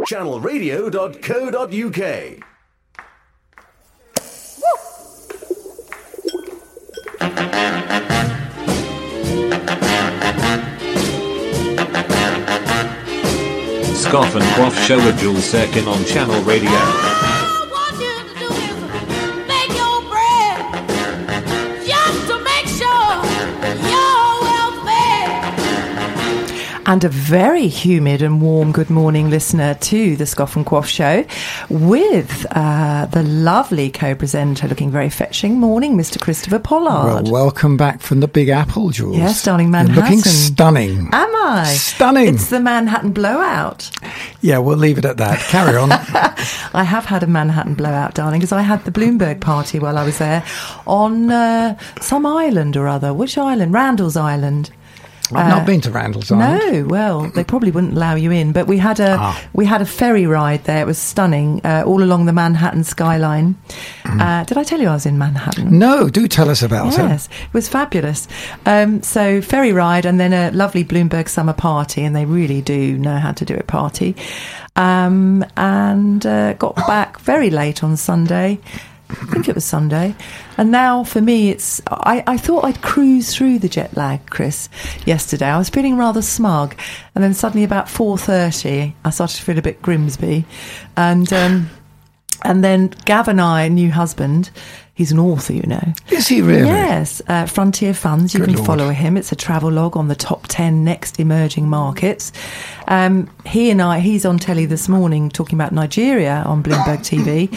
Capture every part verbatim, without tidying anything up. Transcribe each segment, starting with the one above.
channel radio dot co dot uk. Scoff and Quaff Show with Jules Sirkin on Channel Radio. And a very humid and warm good morning, listener, to the Scoff and Quaff Show with uh, the lovely co-presenter looking very fetching. Morning, Mister Christopher Pollard. Well, welcome back from the Big Apple, Jules. Yes, darling, Manhattan. You're looking stunning. Am I? Stunning. It's the Manhattan blowout. Yeah, we'll leave it at that. Carry on. I have had a Manhattan blowout, darling, because I had the Bloomberg party while I was there on uh, some island or other. Which island? Randall's Island. I've Uh, not been to Randall's Island. No, well, they probably wouldn't allow you in. But we had a Ah. we had a ferry ride there. It was stunning, uh, all along the Manhattan skyline. Uh, did I tell you I was in Manhattan? No, do tell us about it. Yes, it was fabulous. Um, so ferry ride and then a lovely Bloomberg summer party, and they really do know how to do a party. Um, and uh, got back very late on Sunday. I think it was Sunday. And now for me, it's I, I thought I'd cruise through the jet lag, Chris, yesterday. I was feeling rather smug. And then suddenly about four thirty, I started to feel a bit Grimsby. And um, and then Gav and I, new husband, he's an author, you know. Is he really? Yes, uh, Frontier Funds. You Good can Lord. follow him. It's a travel log on the top ten next emerging markets. Um, he and I, he's on telly this morning talking about Nigeria on Bloomberg T V.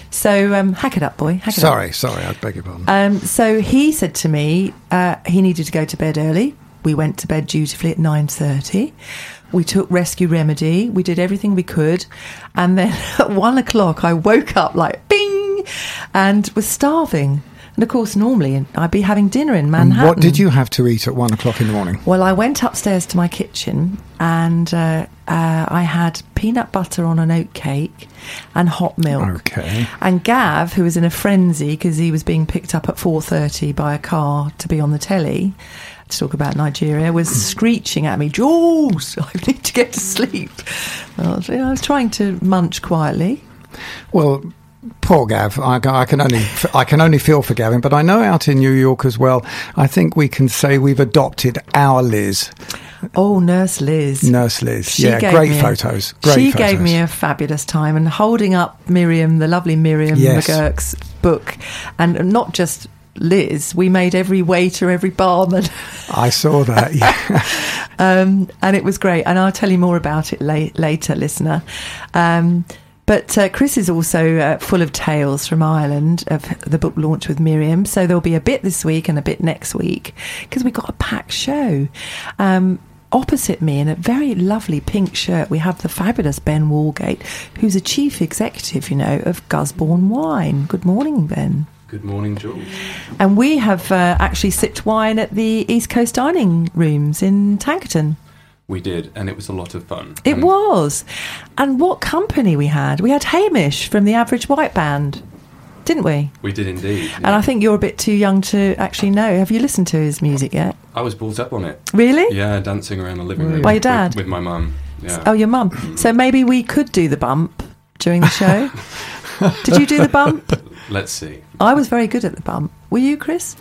So um, hack it up, boy. Hack it Sorry, up. sorry, I beg your pardon. Um, so he said to me uh, he needed to go to bed early. We went to bed dutifully at nine thirty. We took Rescue Remedy. We did everything we could. And then at one o'clock, I woke up like bing and was starving. And of course, normally I'd be having dinner in Manhattan. And what did you have to eat at one o'clock in the morning? Well, I went upstairs to my kitchen and uh, uh, I had peanut butter on an oat cake and hot milk. Okay. And Gav, who was in a frenzy because he was being picked up at four thirty by a car to be on the telly to talk about Nigeria, was screeching at me, Jules, I need to get to sleep. I was, I was trying to munch quietly. Well, poor Gav. I, I can only I can only feel for Gavin, but I know out in New York as well, I think we can say we've adopted our Liz. Oh, Nurse Liz. Nurse Liz. She yeah, gave great me a- photos. Great she photos. gave me a fabulous time, and holding up Miriam, the lovely Miriam Yes. McGurk's book, and not just Liz, we made every waiter, every barman. I saw that, yeah. um, and it was great. And I'll tell you more about it la- later, listener. Um, But uh, Chris is also uh, full of tales from Ireland of the book launch with Miriam. So there'll be a bit this week and a bit next week because we've got a packed show. Um, opposite me in a very lovely pink shirt, we have the fabulous Ben Walgate, who's a chief executive, you know, of Gusbourne Wine. Good morning, Ben. Good morning, Jules. And we have uh, actually sipped wine at the East Coast Dining Rooms in Tankerton. We did, and it was a lot of fun. It And was. And what company we had. We had Hamish from the Average White Band, didn't we? We did indeed. And I think you're a bit too young to actually know. Have you listened to his music yet? I was brought up on it. Really? Yeah, dancing around the living room. By your dad? With, with my mum. Yeah. Oh, your mum. So maybe we could do the bump during the show. Did you do the bump? Let's see. I was very good at the bump. Were you, Chris?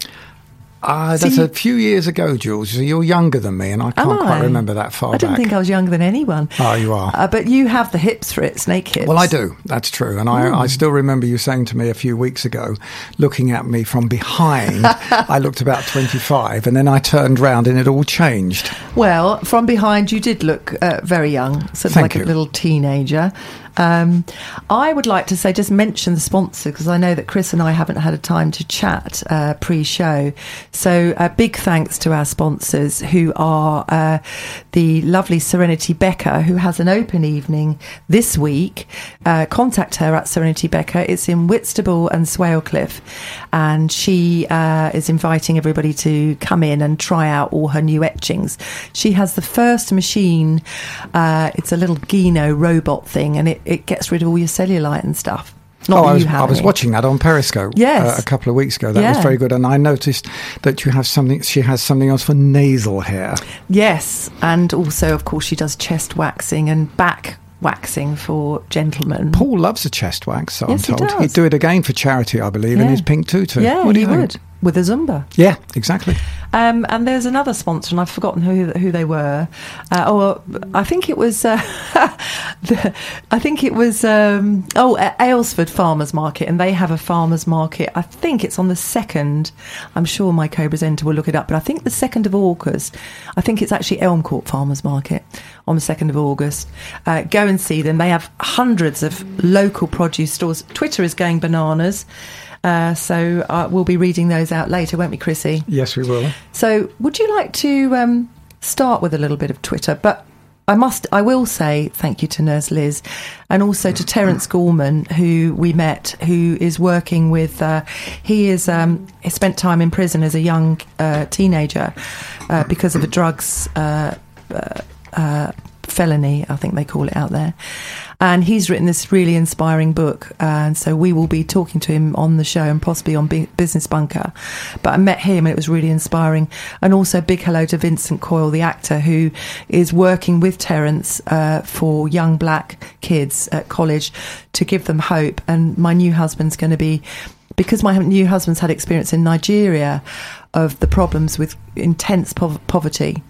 Uh, So that's you- a few years ago, Jules. So you're younger than me, and I Am can't quite I? remember that far I didn't back. think I was younger than anyone. Oh, you are. Uh, but you have the hips for it, snake hips. Well, I do. That's true. And I, I still remember you saying to me a few weeks ago, looking at me from behind, I looked about twenty-five, and then I turned round and it all changed. Well, from behind, you did look uh, very young, sort of Thank like you. a little teenager. Um, I would like to say, just mention the sponsor, because I know that Chris and I haven't had a time to chat uh, pre-show. So a big thanks to our sponsors, who are uh, the lovely Serenity Becca, who has an open evening this week. Uh, contact her at Serenity Becca. It's in Whitstable and Swalecliffe, and she uh, is inviting everybody to come in and try out all her new etchings. She has the first machine. Uh, it's a little Gino robot thing, and it, it gets rid of all your cellulite and stuff. Not oh, that I was, you have I was any. watching that on Periscope Yes. uh, a couple of weeks ago. That Yeah. was very good. And I noticed that you have something. She has something else for nasal hair. Yes, and also, of course, she does chest waxing and back waxing for gentlemen. Paul loves a chest wax, so Yes, he I'm told. does. He'd do it again for charity, I believe, in Yeah. his pink tutu. Yeah, what do he you think? would with a Zumba. Yeah, exactly. Um, and there's another sponsor, and I've forgotten who who they were. Uh, oh, I think it was. Uh, the, I think it was. Um, oh, A- Aylesford Farmers Market, and they have a farmers market. I think it's on the second. I'm sure my co-presenter will look it up, but I think the second of August. I think it's actually Elm Court Farmers Market on the second of August. Uh, go and see them. They have hundreds of local produce stores. Twitter is going bananas. Uh, so uh, we'll be reading those out later, won't we, Chrissy? Yes, we will. So would you like to um, start with a little bit of Twitter? But I must, I will say thank you to Nurse Liz and also to Terence Gorman, who we met, who is working with, uh, he is, um, he spent time in prison as a young uh, teenager uh, because of a drugs uh, uh, uh, felony, I think they call it out there. And he's written this really inspiring book. And so we will be talking to him on the show and possibly on B- Business Bunker. But I met him and it was really inspiring. And also big hello to Vincent Coyle, the actor, who is working with Terence uh, for young black kids at college to give them hope. And my new husband's going to be, because my new husband's had experience in Nigeria of the problems with intense pov- poverty.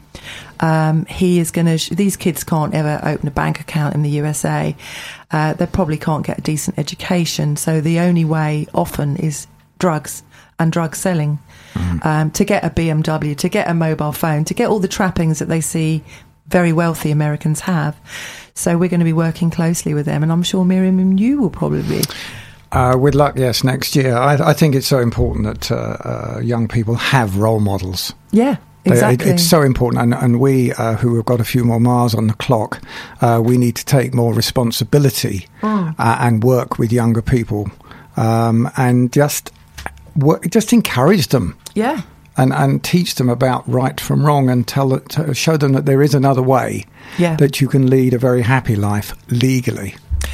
Um, he is going to. Sh- these kids can't ever open a bank account in the U S A. Uh, they probably can't get a decent education. So the only way, often, is drugs and drug selling. Mm. Um, to get a B M W, to get a mobile phone, to get all the trappings that they see very wealthy Americans have. So we're going to be working closely with them, and I'm sure Miriam and you will probably be. Uh, with luck, yes, next year. I, I think it's so important that uh, uh, young people have role models. Yeah. They- Exactly. it- it's so important, and, and we uh, who have got a few more miles on the clock, uh, we need to take more responsibility Mm. uh, and work with younger people, um, and just work, just encourage them Yeah. and, and teach them about right from wrong, and tell it, to show them that there is another way, Yeah. that you can lead a very happy life legally.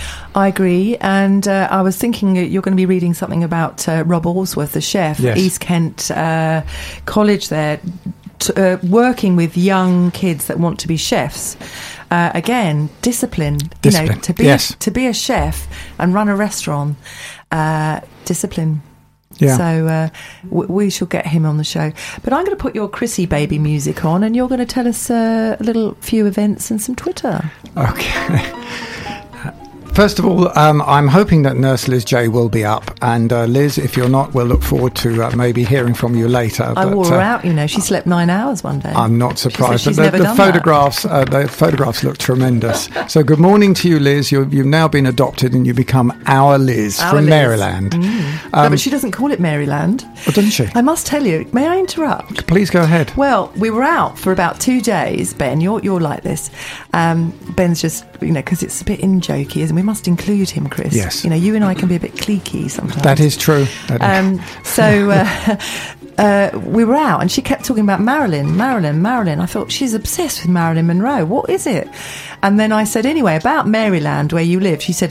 I agree, and uh, I was thinking that you're going to be reading something about uh, Rob Allsworth, the chef, Yes. East Kent uh, College there, t- uh, working with young kids that want to be chefs. Uh, again, discipline. You know, Discipline, to be yes. to be a chef and run a restaurant. Uh, discipline. Yeah. So uh, w- we shall get him on the show. But I'm going to put your Chrissy baby music on, and you're going to tell us uh, a little few events and some Twitter. Okay. First of all, um, I'm hoping that Nurse Liz J will be up. And uh, Liz, if you're not, we'll look forward to uh, maybe hearing from you later. I but, wore her uh, out, you know. She slept nine hours one day. I'm not She said surprised. she's but never the, the done that. photographs, uh, the photographs look tremendous. So, good morning to you, Liz. You're, you've now been adopted, and you become our Liz Our from Liz. Maryland. Mm. no, Um, but she doesn't call it Maryland. Oh, doesn't she? I must tell you, may I interrupt? Please go ahead. Well, we were out for about two days, Ben. You're you're like this. Um, Ben's just, you know, because it's a bit in jokey, isn't it? We must include him, Chris. Yes. You know, you and I can be a bit cliquey sometimes. That is true. That is- Um, so uh, uh, we were out, and she kept talking about Marilyn, Marilyn, Marilyn. I thought, she's obsessed with Marilyn Monroe. What is it? And then I said, anyway, about Maryland, where you live. She said,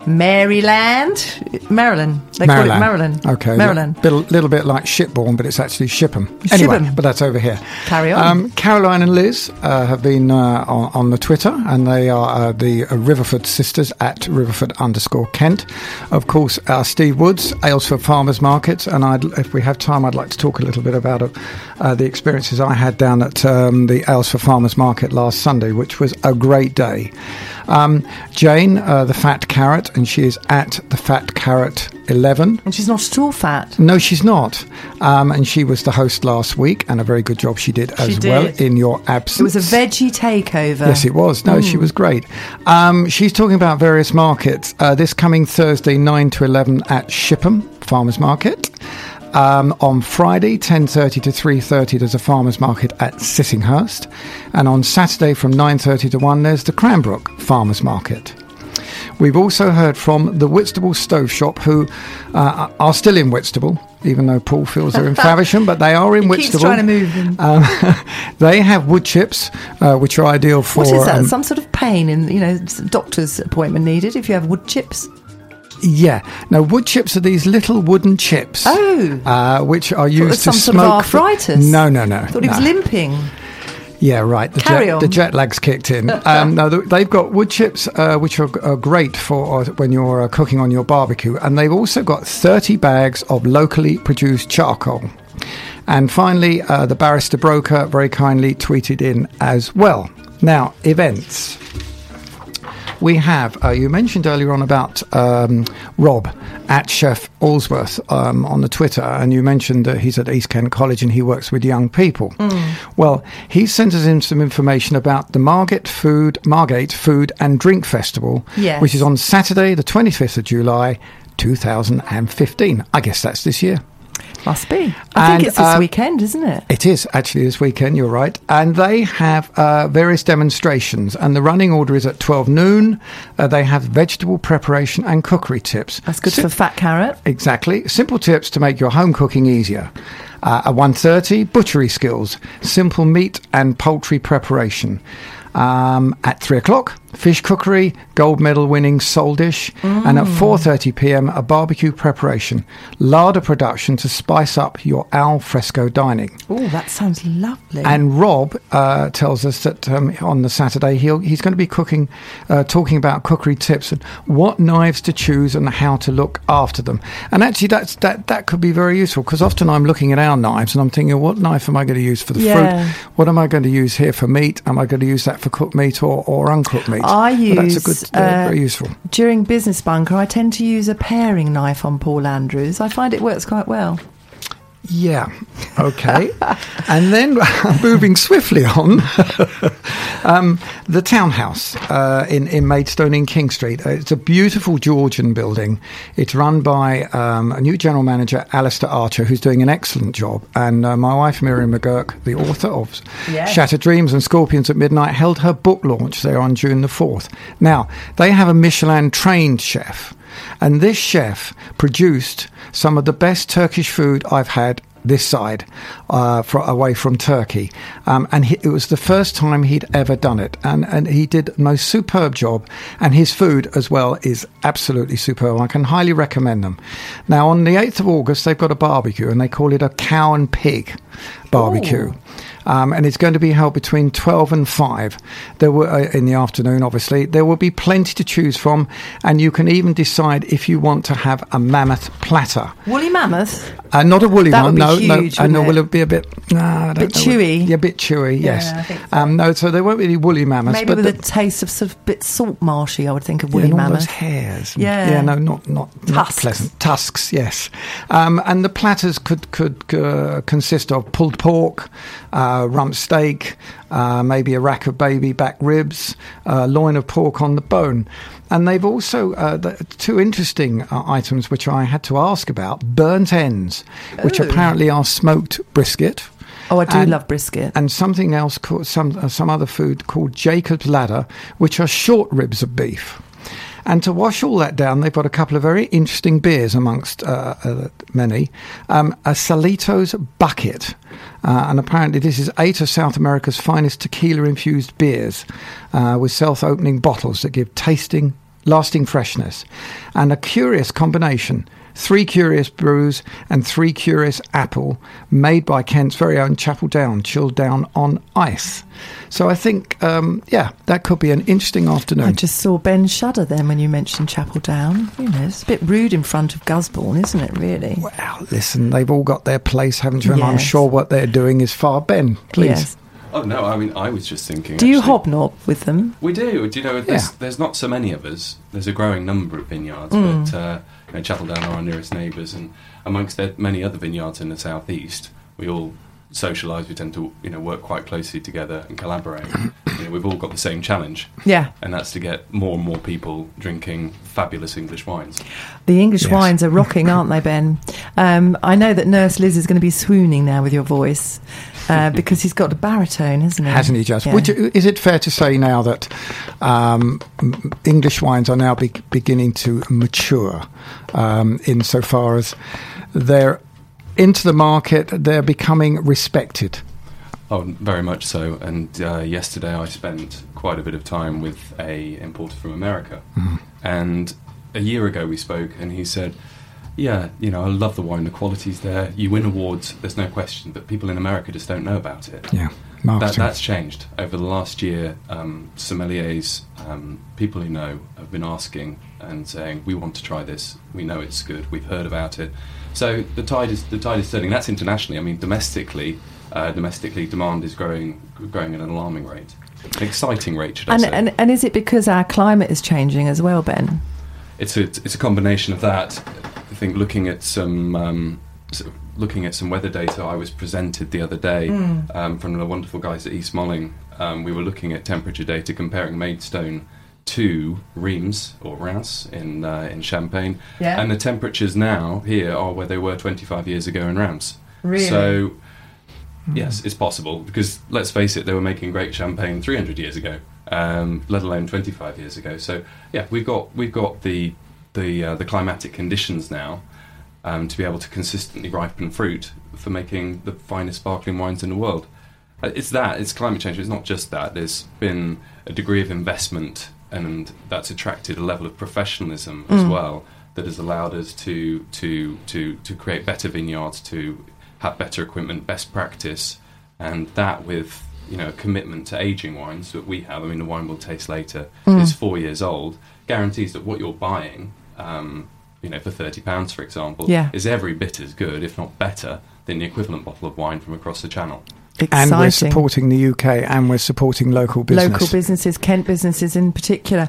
Maryland, Maryland. They call it Maryland. Okay. Maryland. A little, little bit like Shipbourne, but it's actually Shipham. Anyway, Shipham. but that's over here. Carry on. Um, Caroline and Liz uh, have been uh, on, on the Twitter, and they are uh, the uh, Riverford sisters at Riverford underscore Kent. Of course, uh, Steve Woods, Aylesford Farmers Market, and I'd, if we have time, I'd like to talk a little bit about uh, uh, the experiences I had down at um, the Aylesford Farmers Market last Sunday, which was a great day. Um, Jane, uh, the Fat Carrot, and she is at the Fat Carrot eleven. And she's not at all fat. No, she's not. Um, and she was the host last week, and a very good job she did as She did. well in your absence. It was a veggie takeover. Yes, it was. No, she was great. Um, she's talking about various markets. Uh, this coming Thursday, nine to eleven at Shipham Farmers Market. Um, on Friday, ten thirty to three thirty, there's a farmers market at Sissinghurst. And on Saturday from nine thirty to one, there's the Cranbrook Farmers Market. We've also heard from the Whitstable Stove Shop, who uh, are still in Whitstable, even though Paul feels they're in Faversham, but they are in He Whitstable. keeps trying to move them. Um, they have wood chips, uh, which are ideal for... What is that? um, Some sort of pain in, you know, doctor's appointment needed if you have wood chips? Yeah. Now, wood chips are these little wooden chips. Oh. Uh, which are it used was to some smoke... sort of arthritis. No, no, no. I thought he was no. limping. Yeah, right. The Carry jet, on. the jet lag's kicked in. Um, no, th- they've got wood chips, uh, which are, are great for uh, when you're uh, cooking on your barbecue, and they've also got thirty bags of locally produced charcoal. And finally, uh, the Barrister Broker very kindly tweeted in as well. Now, events. We have, uh, you mentioned earlier on about um, Rob at Chef Allsworth um, on the Twitter, and you mentioned that he's at East Kent College and he works with young people. Mm. Well, he sent us in some information about the Margate Food, Margate Food and Drink Festival, Yes. which is on Saturday, the twenty-fifth of July, two thousand fifteen. I guess that's this year. Must be. I And, think it's this uh, weekend, isn't it? It is actually this weekend, you're right. And they have uh, various demonstrations, and the running order is at twelve noon. Uh, they have vegetable preparation and cookery tips. That's good Sim- for Fat Carrot. Exactly. Simple tips to make your home cooking easier. Uh, at one thirty, butchery skills, simple meat and poultry preparation. Um, at three o'clock, fish cookery, gold medal winning sole dish. Mm. And at four thirty p.m, a barbecue preparation, larder production to spice up your al fresco dining. Oh, that sounds lovely. And Rob uh, tells us that um, on the Saturday he'll, he's going to be cooking, uh, talking about cookery tips and what knives to choose and how to look after them. And actually, that's that that could be very useful, because often I'm looking at our knives and I'm thinking, what knife am I going to use for the Yeah. fruit? What am I going to use here for meat? Am I going to use that for cooked meat or, or uncooked meat? I But use, that's a good, uh, uh, very useful. During Business Bunker, I tend to use a paring knife on Paul Andrews. I find it works quite well. Yeah, okay. And then moving swiftly on, um, the Townhouse uh, in, in Maidstone in King Street. Uh, it's a beautiful Georgian building. It's run by um, a new general manager, Alistair Archer, who's doing an excellent job. And uh, my wife, Miriam McGurk, the author of Yes. Shattered Dreams and Scorpions at Midnight, held her book launch there on June the fourth. Now, they have a Michelin-trained chef. And this chef produced some of the best Turkish food I've had this side, uh, for, away from Turkey. Um, and he, it was the first time he'd ever done it. And, and he did the most superb job. And his food as well is absolutely superb. I can highly recommend them. Now, on the eighth of August, they've got a barbecue, and they call it a cow and pig barbecue. Um, and it's going to be held between twelve and five. There will, uh, in the afternoon, obviously. There will be plenty to choose from, and you can even decide if you want to have a mammoth platter. Woolly mammoth? Uh, not a woolly That one, would be no, huge, no. I know, wouldn't will it? it be a bit, no, I don't Bit know. chewy? Yeah, a bit chewy, yes. Yeah, I think so. Um, no, so there won't be any woolly mammoths. Maybe but with the, a taste of sort of bit salt marshy, I would think of yeah, woolly and all mammoth. those hairs. Yeah. Yeah, no, not not, not Tusks. pleasant. Tusks, yes. Um, and the platters could could uh, consist of pulled pork, uh, rump steak, uh, maybe a rack of baby back ribs, uh, loin of pork on the bone. And they've also, uh, the, two interesting uh, items which I had to ask about, burnt ends, which Oh. apparently are smoked brisket. Oh, I do And- love brisket. And something else, called, some uh, some other food called Jacob's Ladder, which are short ribs of beef. And to wash all that down, they've got a couple of very interesting beers amongst uh, uh, many. Um, a Salitos Bucket. Uh, and apparently this is eight of South America's finest tequila-infused beers uh, with self-opening bottles that give tasting, lasting freshness. And a curious combination. Three Curious Brews and Three Curious Apple, made by Kent's very own Chapel Down, chilled down on ice. So I think, um, yeah, that could be an interesting afternoon. I just saw Ben shudder then when you mentioned Chapel Down. You know, it's a bit rude in front of Gusbourne, isn't it, really? Well, listen, they've all got their place, haven't you? And I'm Yes. sure what they're doing is far. Ben, please. Yes. Oh no, I mean I was just thinking. Do you actually- hobnob with them? We do. Do you know? There's, Yeah. there's not so many of us. There's a growing number of vineyards, Mm. but uh, you know, Chapel Down are our nearest neighbours, and amongst the many other vineyards in the southeast, we all socialise. We tend to, you know, work quite closely together and collaborate. You know, we've all got the same challenge, Yeah. and that's to get more and more people drinking fabulous English wines. The English Yes. wines are rocking, aren't they, Ben? Um, I know that Nurse Liz is going to be swooning now with your voice uh, because he's got a baritone, hasn't he? Hasn't he just? Yeah. Would you, is it fair to say now that um, m- English wines are now be- beginning to mature um, insofar as they're into the market, they're becoming respected? Oh, very much so. And uh, yesterday I spent quite a bit of time with a importer from America. Mm. And a year ago we spoke, and he said, yeah, you know, I love the wine, the quality's there, you win awards, there's no question, but people in America just don't know about it. Yeah, Marketing. That, that's changed over the last year. Um, sommeliers, um, people who know, have been asking and saying, "We want to try this. We know it's good. We've heard about it." So the tide is the tide is turning. That's internationally. I mean, domestically, uh, domestically, demand is growing, growing at an alarming rate, an exciting rate, should I And, say? and and is it because our climate is changing as well, Ben? It's a it's a combination of that. I think looking at some. Um, sort of looking at some weather data I was presented the other day mm. um, from the wonderful guys at East Molling, um, we were looking at temperature data comparing Maidstone to Reims or Reims in uh, in Champagne, yeah. and the temperatures now here are where they were twenty-five years ago in Reims. Really? So yes, it's possible, because let's face it, they were making great champagne three hundred years ago, um, let alone twenty-five years ago. So yeah, we've got we've got the the uh, the climatic conditions now. Um, to be able to consistently ripen fruit for making the finest sparkling wines in the world. Uh, it's that, it's climate change, it's not just that. There's been a degree of investment, and that's attracted a level of professionalism mm. as well, that has allowed us to, to, to, to create better vineyards, to have better equipment, best practice, and that with, you know, a commitment to aging wines that we have. I mean, the wine we'll taste later mm. is four years old, guarantees that what you're buying, um, you know, for thirty pounds, for example, yeah. is every bit as good, if not better, than the equivalent bottle of wine from across the channel. Exciting. And we're supporting the U K, and we're supporting local business. Local businesses, Kent businesses in particular.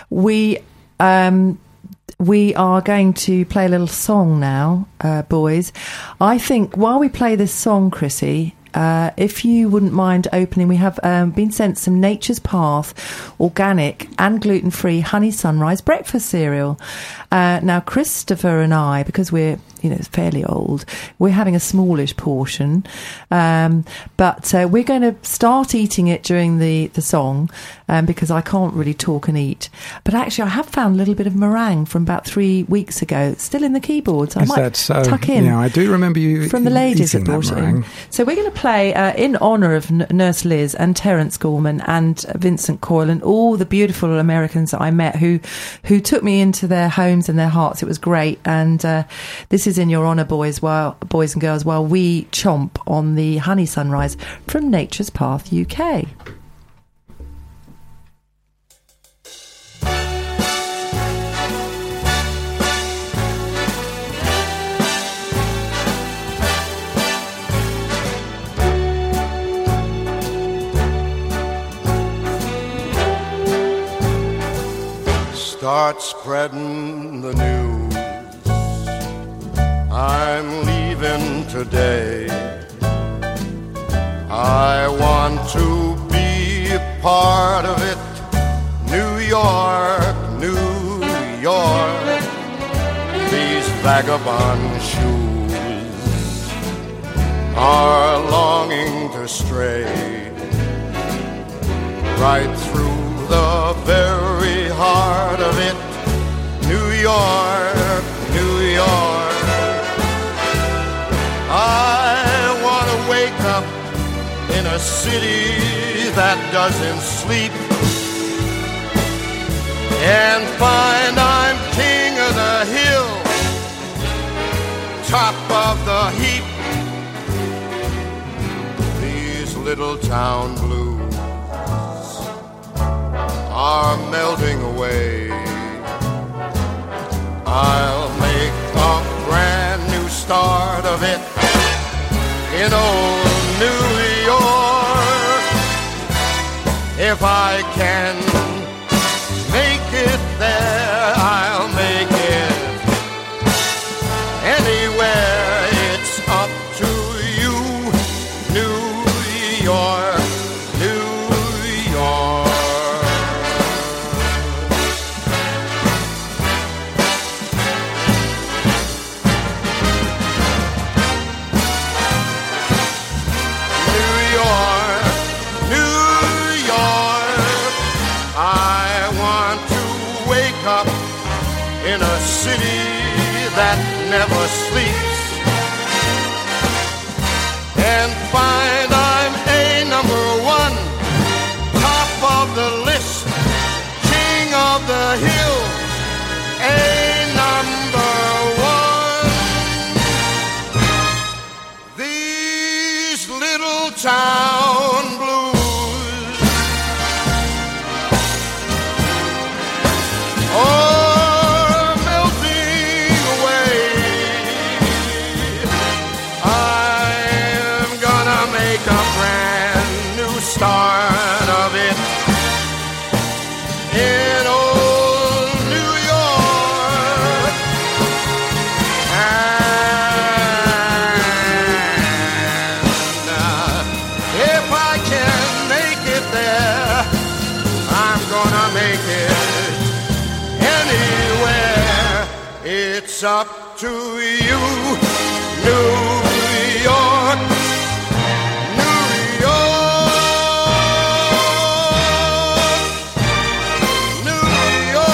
We um, we are going to play a little song now, uh, boys. I think while we play this song, Chrissy, Uh, if you wouldn't mind opening, we have um, been sent some Nature's Path organic and gluten-free honey sunrise breakfast cereal. Uh, now, Christopher and I, because we're you know fairly old, we're having a smallish portion, um, but uh, we're going to start eating it during the the song um, because I can't really talk and eat. But actually, I have found a little bit of meringue from about three weeks ago, still in the keyboards. I Is might that so? tuck in. Yeah, I do remember you from the ladies eating that brought that it in. So we're going to play uh, in honour of N- Nurse Liz and Terence Gorman and Vincent Coyle and all the beautiful Americans that I met who who took me into their homes and their hearts. It was great, and uh, this is in your honour, boys, while boys and girls, while we chomp on the honey sunrise from Nature's Path U K. Start spreading the news. I'm leaving today. I want to be a part of it. New York, New York. These vagabond shoes are longing to stray right through the very heart of it. New York, New York. I want to wake up in a city that doesn't sleep and find I'm king of the hill, top of the heap. These little town blues are melting away. I'll make a brand new start of it in old New York. If I can make it there, I'll make it anywhere. It's up to you, New York, New York. In a city that never sleeps and find I'm a number one, top of the list, king of the hill, a number one. These little town blues It's up to you, New York, New York, New York.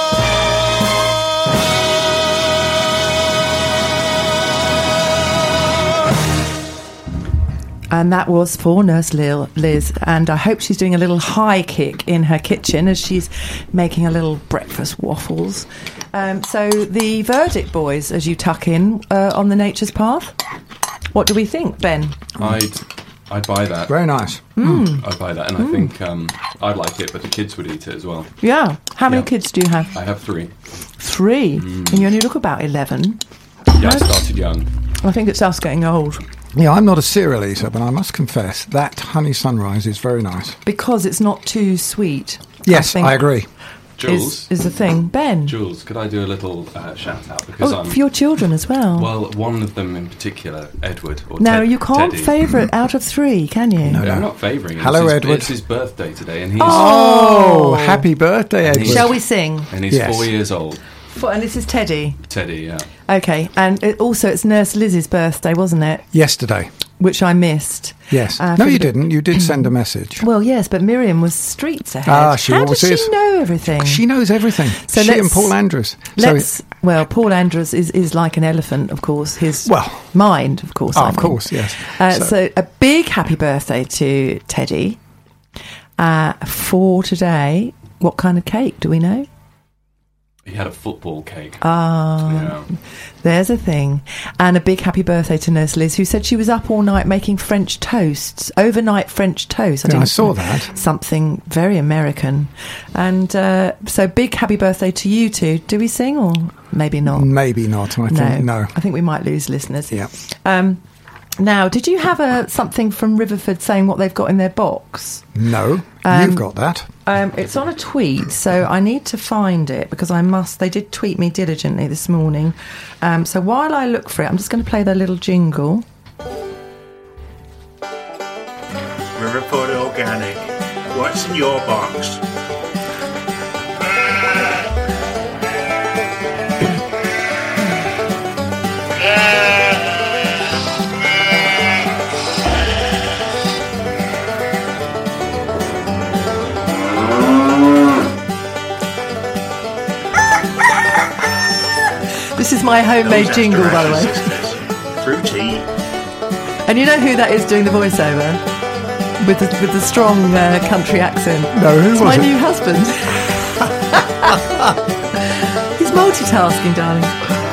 And that was for Nurse Lil- Liz, and I hope she's doing a little high kick in her kitchen as she's making a little breakfast waffles. Um, so the verdict, boys, as you tuck in uh, on the Nature's Path, what do we think, Ben? I'd I'd buy that. Very nice. Mm. I'd buy that, and I think um, I'd like it, but the kids would eat it as well. Yeah. How many Yeah. kids do you have? I have three. Three. And you only look about eleven. Yeah, I started young. I think it's us getting old. Yeah, I'm not a cereal eater, but I must confess that honey sunrise is very nice. Because it's not too sweet. Yes, think I agree. Jules, Is, is the thing. Ben? Jules, could I do a little uh, shout out because Oh, I'm for your children as well. well, one of them in particular, Edward. Or no, Ted- you can't Teddy. favourite out of three, can you? No. Yeah, I'm not favouring him. Hello, it's his, Edward. It's his birthday today, and he's Oh, happy birthday, And Edward. he's- Shall we sing? and he's Yes. four years old. For, and this is Teddy. Teddy, yeah. Okay, and it, also it's Nurse Liz's birthday, wasn't it? Yesterday. Which I missed. Yes. Uh, no, for you the- didn't. You did send a message. Well, yes, but Miriam was streets ahead. Ah, she How always does is. she know everything? She knows everything. So she let's- and Paul Andrews. Let's. So, Well, Paul Andrews is, is like an elephant, of course. His Well. mind, of course. oh, I of mean. course, yes. Uh, So- so, a big happy birthday to Teddy. Uh, for today, what kind of cake do we know? He had a football cake. Ah, yeah. there's a thing. And a big happy birthday to Nurse Liz, who said she was up all night making French toasts, overnight French toast. Yeah, I think saw that. Something very American. And uh, so big happy birthday to you two. Do we sing or maybe not? Maybe not. I think no. I think we might lose listeners. Yeah. Um, now, did you have a, something from Riverford saying what they've got in their box? No. Um, You've got that. Um, it's on a tweet, so I need to find it because I must. They did tweet me diligently this morning. Um, so while I look for it, I'm just going to play their little jingle. Riverford Organic. What's in your box? This is my homemade Those jingle, by the way. Sisters. Fruity. And you know who that is doing the voiceover? With the, with the strong uh, country accent. No, who It's was my it? new husband. He's multitasking, darling.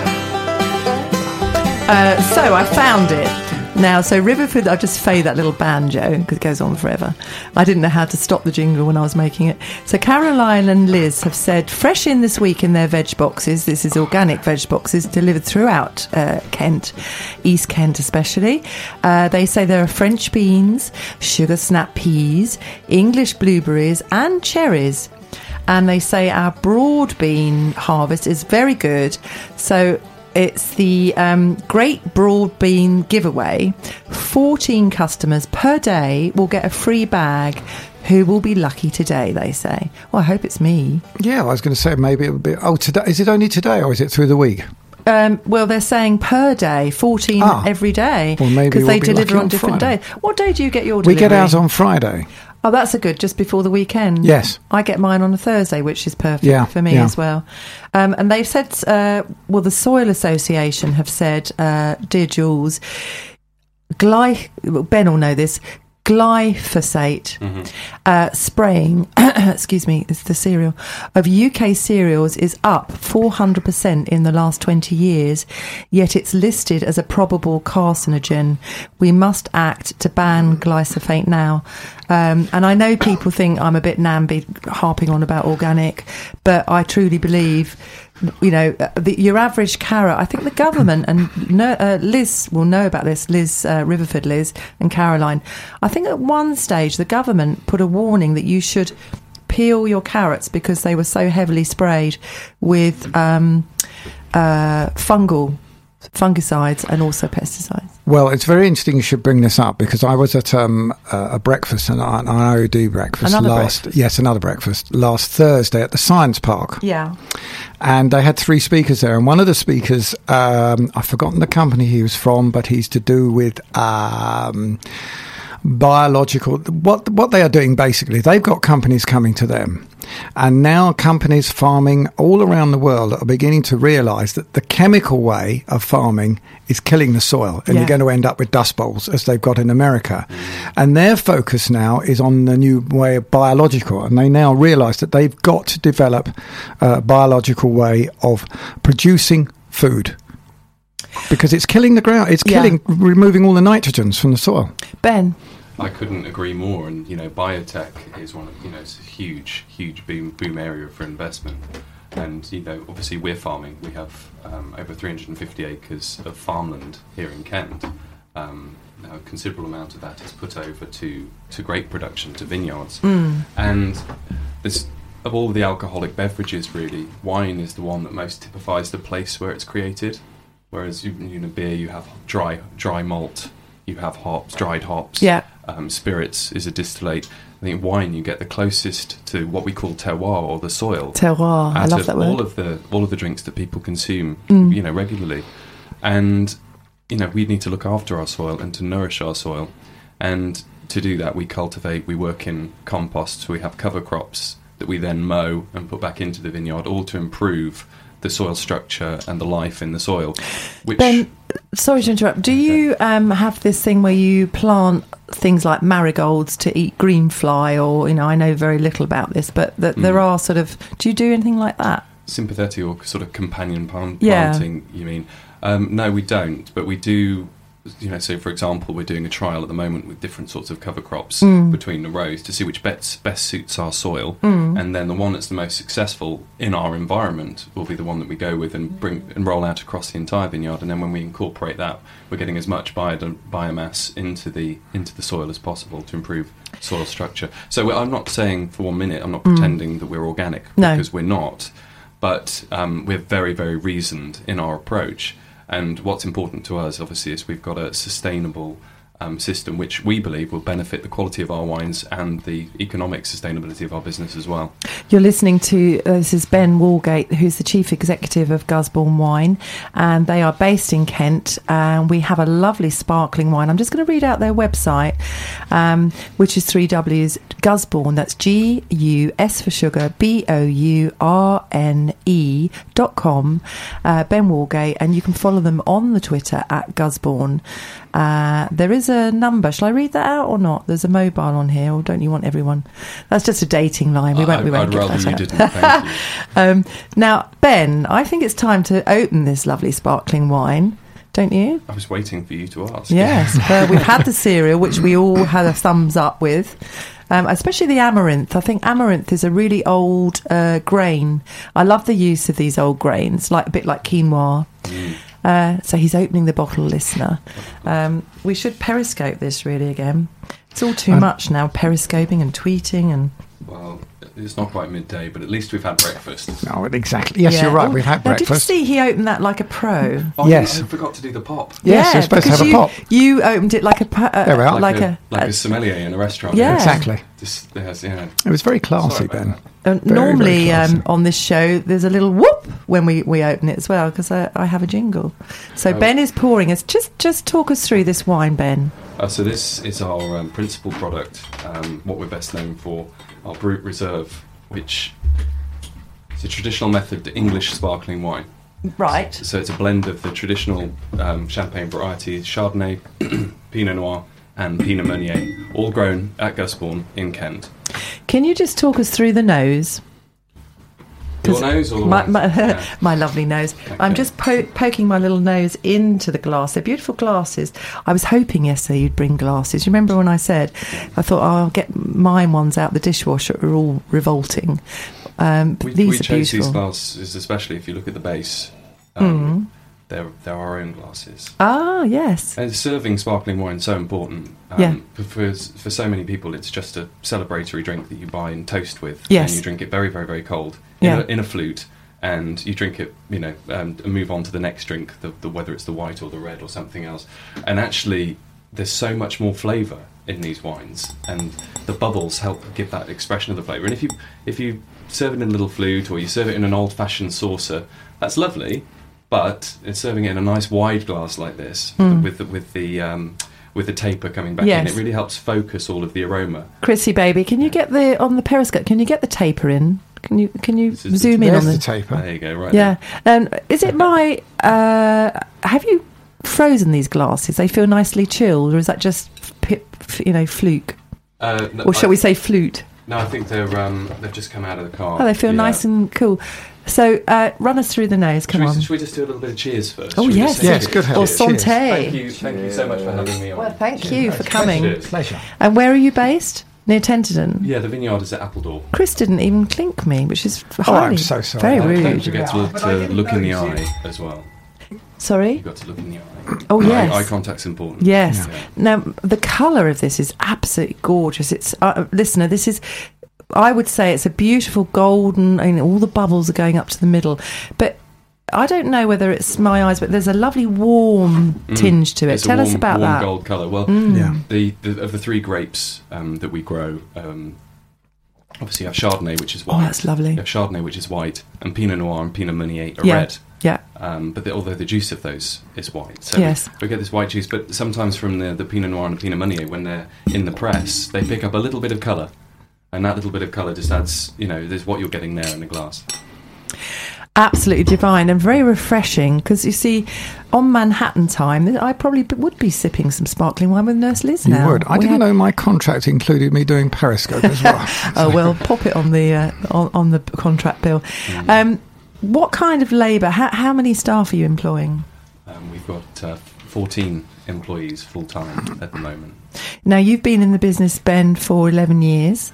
Uh, so I found it. Now, so Riverford, I just fade that little banjo because it goes on forever. I didn't know how to stop the jingle when I was making it. So Caroline and Liz have said, fresh in this week in their veg boxes, this is organic veg boxes delivered throughout uh, Kent, East Kent especially. Uh, they say there are French beans, sugar snap peas, English blueberries and cherries. And they say our broad bean harvest is very good. So it's the um, Great Broad Bean giveaway. fourteen customers per day will get a free bag. Who will be lucky today, they say. Well, I hope it's me. Yeah, I was going to say maybe it would be. Oh, today. Is it only today or is it through the week? Um, well, they're saying per day, fourteen Ah. every day. Well, maybe because we'll they be deliver lucky on, on different Friday. days. What day do you get your We delivery? get ours on Friday. Oh, that's a good, just before the weekend. Yes. I get mine on a Thursday, which is perfect Yeah, for me yeah. as well. Um, and they've said, uh, well, the Soil Association have said, uh, dear Jules, gly- Ben will know this, glyphosate Mm-hmm. uh, spraying, excuse me, it's the cereal, of U K cereals is up four hundred percent in the last twenty years, yet it's listed as a probable carcinogen. We must act to ban glyphosate now. Um, and I know people think I'm a bit namby harping on about organic, but I truly believe, you know, the, your average carrot, I think the government, and no, uh, Liz will know about this, Liz, uh, Riverford Liz and Caroline, I think at one stage the government put a warning that you should peel your carrots because they were so heavily sprayed with um, uh, fungal, fungicides and also pesticides. Well, it's very interesting you should bring this up because I was at um, a, a breakfast, an, an I O D breakfast Another last breakfast. yes, another breakfast last Thursday at the Science Park. Yeah. And they had three speakers there, and one of the speakers, um, I've forgotten the company he was from, but he's to do with um, biological. What what they are doing basically, they've got companies coming to them, and now companies farming all around the world are beginning to realise that the chemical way of farming is killing the soil, and Yeah. you're going to end up with dust bowls as they've got in America. And their focus now is on the new way of biological, and they now realise that they've got to develop a biological way of producing food. Because it's killing the ground, it's Yeah. killing, removing all the nitrogens from the soil. Ben. I couldn't agree more. And you know, biotech is one of you know it's a huge, huge boom boom area for investment. And you know, obviously we're farming. We have um, over three hundred fifty acres of farmland here in Kent. Um, now a considerable amount of that is put over to to grape production, to vineyards. And this, of all the alcoholic beverages, really, wine is the one that most typifies the place where it's created. Whereas you, you know, beer, you have dry dry malt, you have hops, dried hops. Yeah. Um, spirits is a distillate. I think wine, you get the closest to what we call terroir, or the soil. Terroir. I out love of that all word. of the all of the drinks that people consume, Mm. you know, regularly. And you know, we need to look after our soil and to nourish our soil. And to do that, we cultivate. We work in compost. We have cover crops that we then mow and put back into the vineyard, all to improve the soil structure and the life in the soil. Which Ben, sorry to interrupt. Do you um, have this thing where you plant things like marigolds to eat green fly, or, you know, I know very little about this, but that there Mm. are sort of, do you do anything like that? sympathetic or sort of companion plant Yeah. planting, you mean? Um, no, we don't, but we do, you know, so for example, we're doing a trial at the moment with different sorts of cover crops Mm. between the rows to see which best, best suits our soil, Mm. and then the one that's the most successful in our environment will be the one that we go with and bring and roll out across the entire vineyard. And then when we incorporate that, we're getting as much bio- biomass into the into the soil as possible to improve soil structure. So I'm not saying for one minute, I'm not Mm. pretending that we're organic, No. because we're not. But um, we're very, very reasoned in our approach. And what's important to us, obviously, is we've got a sustainable um, system which we believe will benefit the quality of our wines and the economic sustainability of our business as well. You're listening to, uh, this is Ben Walgate, who's the Chief Executive of Gusbourne Wine, and they are based in Kent, and we have a lovely sparkling wine. I'm just going to read out their website, um, which is three W's, Gusbourne, that's G U S for sugar, B O U R N E dot com, uh, Ben Walgate, and you can follow them on the Twitter at Gusbourne. Uh, there is a number. Shall I read that out or not? There's a mobile on here, or don't you want everyone? That's just a dating line. We won't. I, we won't I'd give rather that you out. didn't, thank you. um, now, Ben, I think it's time to open this lovely sparkling wine, don't you? I was waiting for you to ask. Yes. uh, we've had the cereal, which we all had a thumbs up with. Um, especially the amaranth. I think amaranth is a really old uh, grain. I love the use of these old grains, like a bit like quinoa. Mm. Uh, so he's opening the bottle, listener. Um, we should periscope this really again. It's all too Um, much now, periscoping and tweeting and... Well, it's not quite midday, but at least we've had breakfast. No, exactly. Yes, Yeah. you're right. Oh, We've had now, Did you breakfast. see he opened that like a pro? Oh, Yes. I forgot to do the pop. Yes, you're supposed to because have a you, pop. You opened it like a... pa- Uh, There we are. Like, a, a... like uh, a sommelier in a restaurant. Yeah. Exactly. Just, yes, yeah. It was very Sorry classy, about Ben. that. Uh, Very, normally very classy. um, on this show there's a little whoop when we, we open it as well, because I, I have a jingle. So Oh. Ben is pouring us. Just just talk us through this wine, Ben. Uh, so this is our um, principal product, um, what we're best known for, our Brut Reserve, which is a traditional method to English sparkling wine. Right. So it's a blend of the traditional um, champagne varieties, Chardonnay, Pinot Noir and Pinot Meunier, all grown at Gusbourne in Kent. Can you just talk us through the nose? Your 'Cause nose or the my, wine? my, Yeah. my lovely nose. I'm Okay. just po- poking my little nose into the glass. They're beautiful glasses. I was hoping yesterday you'd bring glasses. You remember when I said, I thought, oh, I'll get mine ones out the dishwasher. Are all revolting. Um, but We, these we are chose beautiful. these glasses, especially if you look at the base. Um, Mm. they're, they're our own glasses. Ah, yes. And serving sparkling wine is so important. Um, Yeah. for, for for so many people, it's just a celebratory drink that you buy and toast with. Yes. And you drink it very, very, very cold Yeah. in, a, in a flute. and you drink it, you know, um, and move on to the next drink, the, the, whether it's the white or the red or something else. And actually, there's so much more flavour in these wines, and the bubbles help give that expression of the flavour. And if you if you serve it in a little flute, or you serve it in an old-fashioned saucer, that's lovely. But it's serving it in a nice wide glass like this, Mm. with the, with the um, with the taper coming back Yes. in. It really helps focus all of the aroma. Chrissy, baby, can you get the on the Periscope? Can you get the taper in? Can you can you This is- zoom in There's on the the? taper. There you go, right. Yeah. Um, is it my? Uh, have you frozen these glasses? They feel nicely chilled, or is that just p- f- you know fluke? Uh, no, Or shall I- we say flute? No, I think they're um, they've just come out of the car. Oh, they feel Yeah. nice and cool. So uh, run us through the nose. Come Should we, on. should we just do a little bit of cheers first? Oh Should we yes, just say Yes, cheers? good help. Or Cheers. santé. Thank you, thank you so much for having me on. Well, thank you for coming. Cheers. Pleasure. And where are you based? Near Tenterden. Yeah, the vineyard is at Appledore. Chris didn't even clink me, which is Oh, highly, I'm so sorry. very Oh, rude. Don't forget to, But I to didn't look in the notice eye as well. Sorry. You've got to look in the eye. Oh Eye- yes. Eye contact's important. Yes. Yeah. Now the colour of this is absolutely gorgeous. It's uh, listener. This is, I would say, it's a beautiful golden. I mean, all the bubbles are going up to the middle, but I don't know whether it's my eyes, but there's a lovely warm Mm. tinge to it. It's a Tell us warm- about warm that. gold colour. Well, Mm. Yeah. the, the of the three grapes um, that we grow, um, obviously you have Chardonnay, which is Oh, white. that's lovely. You have Chardonnay, which is white, and Pinot Noir and Pinot Meunier are Yeah. red. Yeah. Um, but the, although the juice of those is white, so Yes. we, we get this white juice. But sometimes from the, the Pinot Noir and the Pinot Meunier, when they're in the press, they pick up a little bit of colour, and that little bit of colour just adds, you know, there's what you're getting there in the glass. Absolutely divine and very refreshing, because you see, on Manhattan time, I probably b- would be sipping some sparkling wine with Nurse Liz You now. would. I We didn't had- know my contract included me doing Periscope as well. Oh well, pop it on the uh, on, on the contract bill. Mm. Um, what kind of labour? How, how many staff are you employing? Um, we've got uh, fourteen employees full time at the moment. Now you've been in the business, Ben, for eleven years.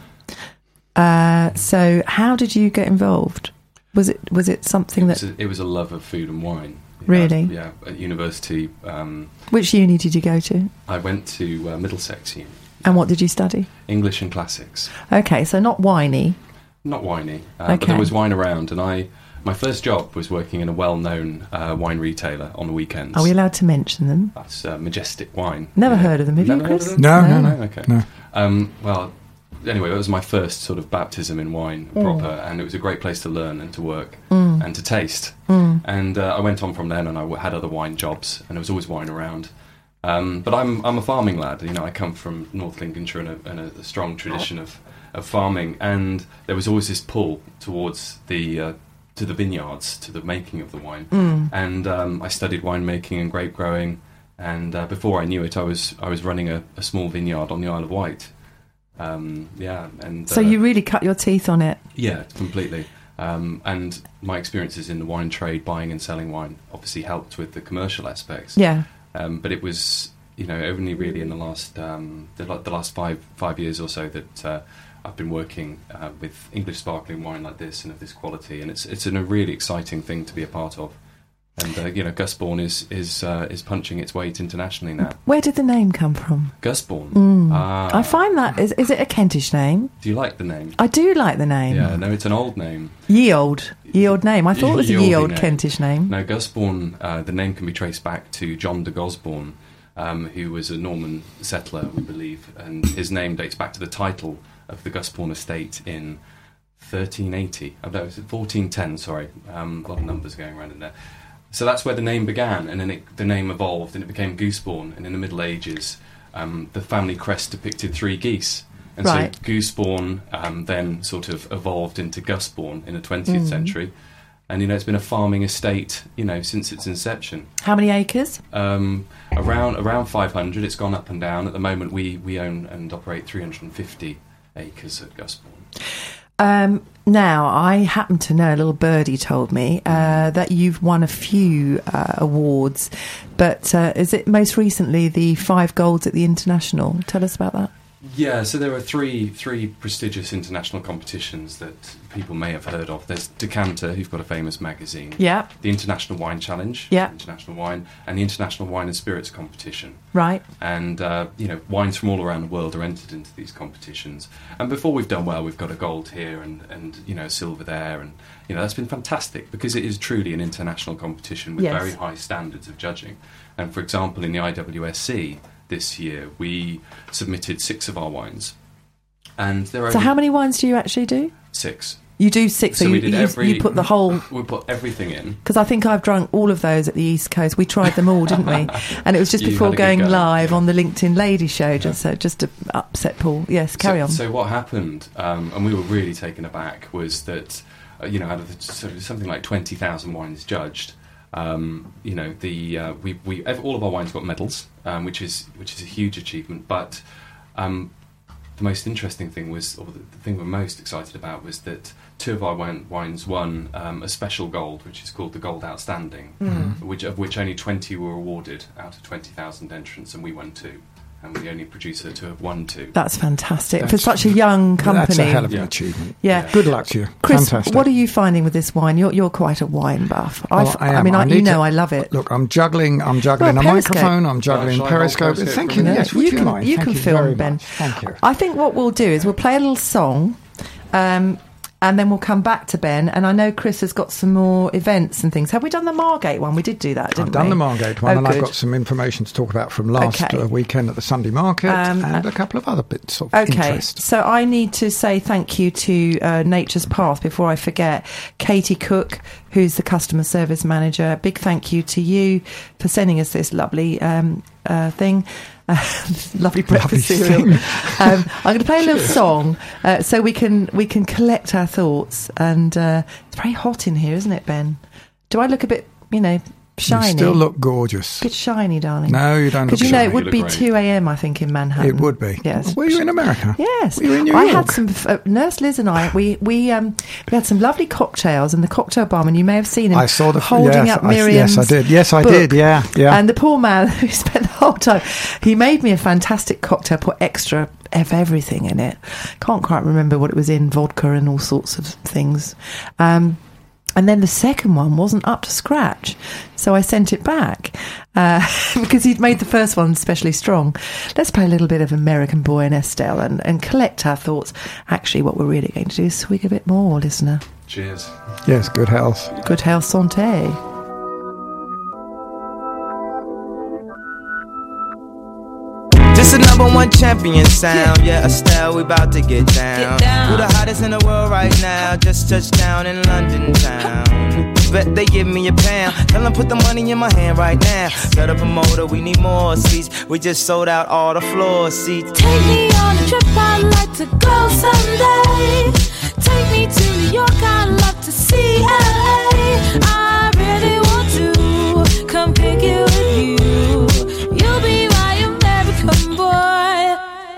Uh, so how did you get involved? Was it was it something It that was, a, it was a love of food and wine. Really? Yeah, yeah, at university, um, which uni did you go to, I went to uh, Middlesex Uni, and what did you study? English and classics. Okay, so not whiny. Not winey, uh, but Okay. there was wine around, and I. My first job was working in a well-known uh, wine retailer on the weekends. Are we allowed to mention them? That's uh, Majestic Wine. Never Yeah. heard of them. Have you, Never heard Chris? of them? No, no, no. Okay. No. Um, well, anyway, that was my first sort of baptism in wine Mm. proper, and it was a great place to learn and to work Mm. and to taste. Mm. And uh, I went on from then, and I w- had other wine jobs, and there was always wine around. Um, but I'm I'm a farming lad. You know, I come from North Lincolnshire and a, and a, a strong tradition of, of farming, and there was always this pull towards the uh, to the vineyards, to the making of the wine. Mm. And um, I studied winemaking and grape growing, and uh, before I knew it, I was I was running a, a small vineyard on the Isle of Wight. Um, yeah, and So uh, you really cut your teeth on it. yeah, completely. Um, and my experiences in the wine trade, buying and selling wine, obviously helped with the commercial aspects. Yeah. Um, but it was, you know, only really in the last um, the, la- the last five five years or so that uh, I've been working uh, with English sparkling wine like this and of this quality, and it's it's an, a really exciting thing to be a part of. And uh, you know, Gusbourne is is uh, is punching its weight internationally now. Where did the name come from? Gusbourne. Mm. Ah, I find that is is it a Kentish name? Do you like the name? I do like the name. Yeah, no, it's an old name. Ye old, ye old name. I thought it was a ye Ye old name. Kentish name. No, Gusbourne, uh, the name can be traced back to John de Gosbourne, um, who was a Norman settler, we believe, and his name dates back to the title of the Gusbourne estate in thirteen eighty. Oh, no, fourteen ten, sorry. Um, a lot of numbers going around in there. So that's where the name began, and then it, the name evolved, and it became Gooseborn. And in the Middle Ages, um, the family crest depicted three geese. And Right. so Gooseborn um, then sort of evolved into Gusbourne in the twentieth Mm. century. And, you know, it's been a farming estate, you know, since its inception. How many acres? Um, around around five hundred. It's gone up and down. At the moment, we, we own and operate three hundred fifty acres at Gusbourne. Um, now, I happen to know, a little birdie told me, uh, that you've won a few uh, awards, but uh, is it most recently the five golds at the International? Tell us about that. Yeah, so there are three three prestigious international competitions that people may have heard of. There's Decanter, who've got a famous magazine. Yeah. The International Wine Challenge. Yeah. International Wine. And the International Wine and Spirits Competition. Right. And, uh, you know, wines from all around the world are entered into these competitions. And before we've done well, we've got a gold here and, and you know, silver there. And, you know, that's been fantastic because it is truly an international competition with Yes. very high standards of judging. And, for example, in the I W S C this year, we submitted six of our wines. And there are So only how many wines do you actually do? six. You do six, so, So you, we did you, every- you put the whole... We put everything in. Because I think I've drunk all of those at the East Coast. We tried them all, didn't we? And it was just You before had a good going go. live on the LinkedIn Lady Show, just, so, just to upset Paul. Yes, carry so, on. So what happened, um, and we were really taken aback, was that, uh, you know, out of the, sort of something like twenty thousand wines judged, um, you know, the uh, we, we ev- all of our wines got medals, um, which is which is a huge achievement. But um, the most interesting thing was, or the, the thing we're most excited about, was that two of our wine, wines won um, a special gold, which is called the Gold Outstanding, Mm. which of which only twenty were awarded out of twenty thousand entrants, and we won two. And we're the only producer to have won two. That's fantastic. For That's- such a young company. That's a hell of an Yeah. achievement. Yeah. Good luck to you. Chris, Fantastic. what are you finding with this wine? You're, you're quite a wine buff. Well, I've- I, I am. mean, I, you need know to- I love it. Look, I'm juggling. I'm juggling Well, a Periscope. microphone. I'm juggling Shall I hold Periscope. Periscope Thank for you. a minute? Yes, would you you, can, mind? you Thank can you film, very Ben. much. Thank you. I think what we'll do is we'll play a little song, um, and then we'll come back to Ben. And I know Chris has got some more events and things. Have we done the Margate one? We did do that, didn't I've done we? the Margate one, Oh, and I've good. got some information to talk about from last Okay. uh, weekend at the Sunday Market, Um, and uh, a couple of other bits of Okay, interest. so I need to say thank you to uh, Nature's Path before I forget. Katie Cook, who's the customer service manager. A big thank you to you for sending us this lovely um, uh, thing. Uh, lovely breakfast Lovely cereal. thing. um, I'm going to play a little song uh, so we can we can collect our thoughts. And uh, it's very hot in here, isn't it, Ben? Do I look a bit, you know, shiny? You still look gorgeous. a bit shiny, darling. No, you don't look Because you know shiny. it would You be look great. two a.m. I think in Manhattan. It would be. Yes. Were you in America? Yes, Were you in New I York? had some. Uh, Nurse Liz and I, we we um we had some lovely cocktails, and the cocktail barman, you may have seen him. I saw the holding yes, up I, Miriam's. yes, I did. Yes, I book. did. Yeah, yeah. And the poor man who spent the whole time, he made me a fantastic cocktail, put extra of everything in it. Can't quite remember what it was in, vodka and all sorts of things. Um, and then the second one wasn't up to scratch, so I sent it back uh, because he'd made the first one especially strong. Let's play a little bit of American Boy and Estelle and, and collect our thoughts. Actually, what we're really going to do is swig a bit more, listener. Cheers. Yes, good health. Good health, santé. This the number one champion sound. Yeah, Estelle, we about to get down. Get down. Who the hottest in the world right now? Just touched down in London town. Bet they give me a pound. Tell them put the money in my hand right now. Set up a motor, we need more seats. We just sold out all the floor seats. Take me on a trip, I'd like to go someday. Take me to New York, I'd love to see L A. I really want to come pick you with you. You'll be my American boy.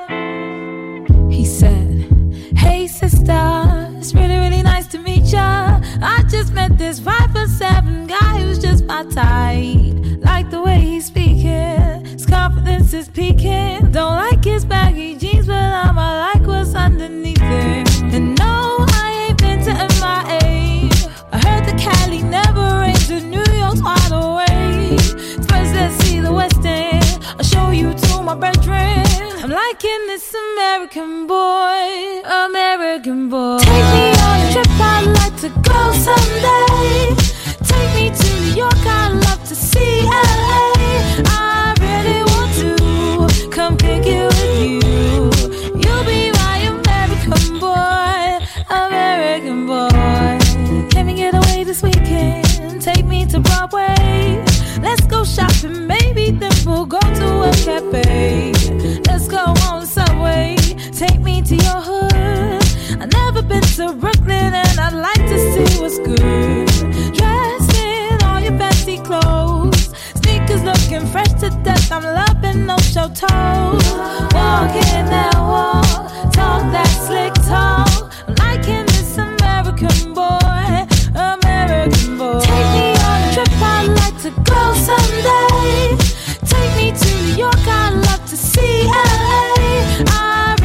He said, hey sister, it's really, really nice to meet ya. I just met this five foot seven guy who's just my type. Like the way he's speaking, his confidence is peaking. Don't like his baggy jeans, but I'ma like what's underneath it. And no, I ain't been to M I A. I heard the Cali never rains, and New York's wide awake. First, let's see the West End. I'll show you to my bedroom. I'm liking this American boy, American boy. Take me on a trip, I'd like to go someday. Take me to New York, I'd love to see L A. I really want to come pick you with you. You'll be my American boy, American boy. Can we get away this weekend? Take me to Broadway. Let's go shopping, maybe then we'll go to a cafe. Let's go on the subway. Take me to your hood. I've never been to Brooklyn and I'd like to see what's good. Dressed in all your fancy clothes, sneakers looking fresh to death. I'm loving no show toes. Walking that walk, talk that slick talk. I'm liking this American boy, American boy. Take me on a trip, I'd like to go someday. Take me to New York, I'd love to see L A. I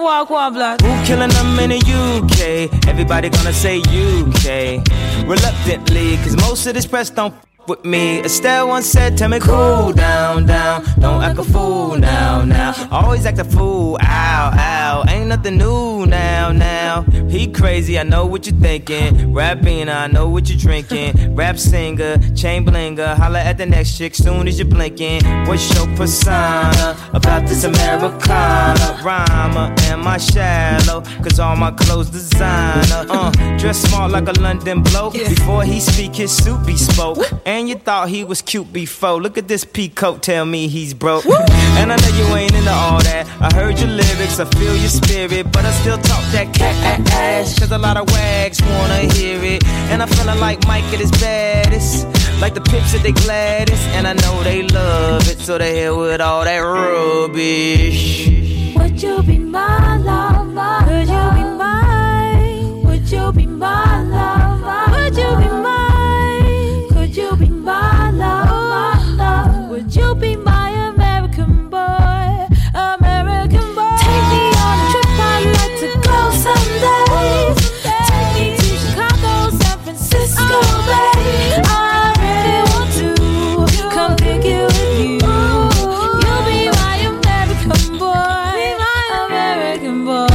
walk, walk, blood. Who killing them in the U K? Everybody gonna say U K. Reluctantly, cause most of this press don't f- with me. Estelle once said, tell me cool down, down. Don't act a fool now, now. Always act a fool, ow, ow. Ain't nothing new now, now. He crazy, I know what you're thinking. Rapping, I know what you're drinking. Rap singer, chain blinger. Holla at the next chick soon as you're blinking. What's your persona about this Americana? Rhymer, am I shallow? Cause all my clothes designer. Uh, dress smart like a London bloke. Before he speak, his suit be spoke. And you thought he was cute before. Look at this peacoat, tell me he's broke. And I know you ain't into all that. I heard your lyrics, I feel your spirit, but I still talk that cat ass. Cause a lot of wags wanna hear it. And I'm feeling like Mike at his baddest. Like the Pips at they gladdest. And I know they love it, so they hell with all that rubbish. Would you be my lover? Would you be mine? Would you be my lover? Would you be mine? Could you be my lover? Would you be my American boy? American boy. Take me on a trip, I'd like to go someday. Take me to Chicago, San Francisco, babe. I really want to come pick you with you. You'll be my American boy, my American boy.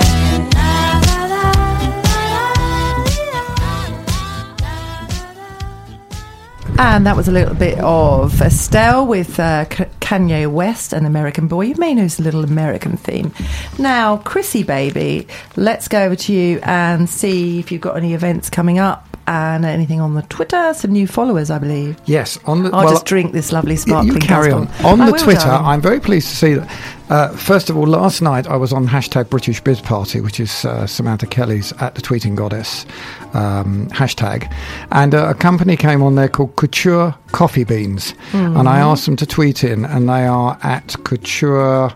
And that was a little bit of Estelle with uh, Kanye West, an American boy. You may notice a little American theme. Now, Chrissy, baby, let's go over to you and see if you've got any events coming up and anything on the Twitter. Some new followers, I believe. Yes. On the, I'll well, just drink this lovely sparkling. You carry on. Castle. On I the will, Twitter, darling. I'm very pleased to see that. Uh, first of all, last night I was on hashtag British Biz Party, which is uh, Samantha Kelly's at the Tweeting Goddess um, hashtag. And uh, a company came on there called Couture Coffee Beans. Mm-hmm. And I asked them to tweet in, and they are at Couture...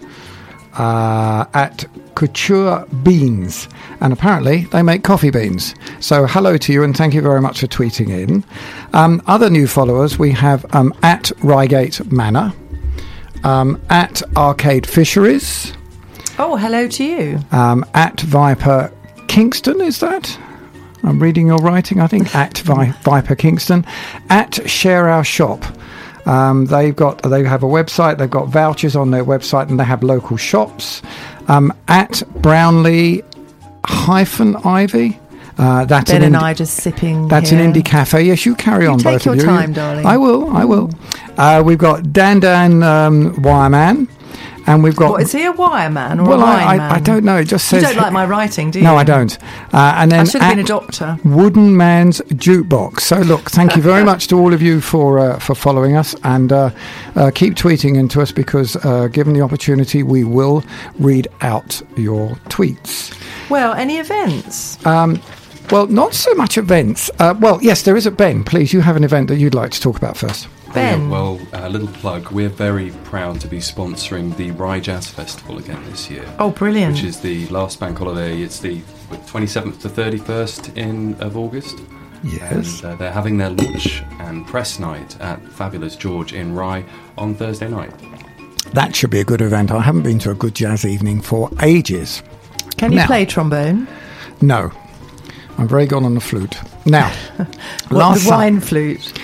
Uh, at Couture Beans, and apparently they make coffee beans. So hello to you and thank you very much for tweeting in. Um, other new followers we have um, at Reigate Manor, um, at Arcade Fisheries. Oh, hello to you. Um, at Viper Kingston, is that? I'm reading your writing, I think. At Vi- Viper Kingston. At Share Our Shop. Um, they've got they have a website, they've got vouchers on their website, and they have local shops. Um, at Brownlee hyphen Ivy. Uh, that's Ben an and indi- I just sipping. That's here. an indie cafe. Yes, you carry You on, take both your of you. time, darling. I will. I will. Uh, we've got Dan Dan um, Wireman, and we've got. What, is he a wire man or well, a wine I, man? I, I don't know. It just You says. don't like my writing, do you? No, I don't. Uh, and then I should have at been a doctor. Wooden Man's Jukebox. So look, thank you very much to all of you for uh, for following us, and uh, uh, keep tweeting into us because, uh, given the opportunity, we will read out your tweets. Well, any events? Um, well, not so much events. Uh, well, yes, there is a Ben. Please, you have an event that you'd like to talk about first. Ben. Yeah, well, a uh, little plug. We're very proud to be sponsoring the Rye Jazz Festival again this year. Oh, brilliant. Which is the last bank holiday. It's the twenty-seventh to thirty-first in of August. Yes. And uh, they're having their launch and press night at Fabulous George in Rye on Thursday night. That should be a good event. I haven't been to a good jazz evening for ages. Can you now, play trombone? No. I'm very good on the flute. Now, what, last the wine su- flute.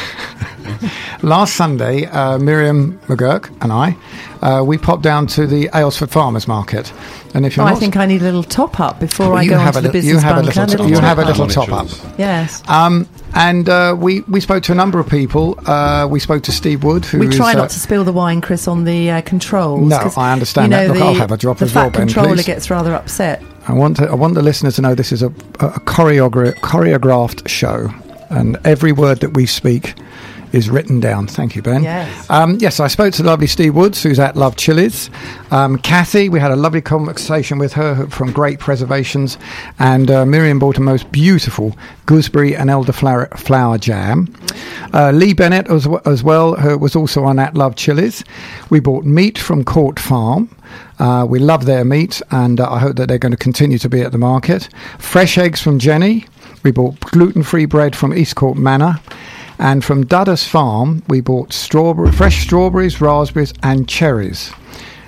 Last Sunday, uh, Miriam McGurk and I, uh, we popped down to the Aylesford Farmers Market. And if you're oh, not, I think I need a little top up before well, I go have onto a the li- business you have a bunker. little, little You have a top little up. top up. Yes. Um, and uh, we, we spoke to a number of people. Uh, we spoke to Steve Wood, who we is, try uh, not to spill the wine, Chris, on the uh, controls. No, I understand you know, that. Look, the, I'll have a drop the as well, fat Ben, controller please. gets rather upset. I want to, I want the listeners to know this is a, a choreogra- choreographed show, and every word that we speak is written down. Thank you, Ben. Yes. Um, yes, I spoke to the lovely Steve Woods, who's at Love Chilies. Um, Kathy, we had a lovely conversation with her from Great Preservations. And uh, Miriam bought a most beautiful gooseberry and elderflower flower jam. Uh, Lee Bennett as, w- as well, who was also on at Love Chilies. We bought meat from Court Farm. Uh, we love their meat, and uh, I hope that they're going to continue to be at the market. Fresh eggs from Jenny. We bought gluten-free bread from East Court Manor. And from Dudda's Farm, we bought strawberry, fresh strawberries, raspberries and cherries.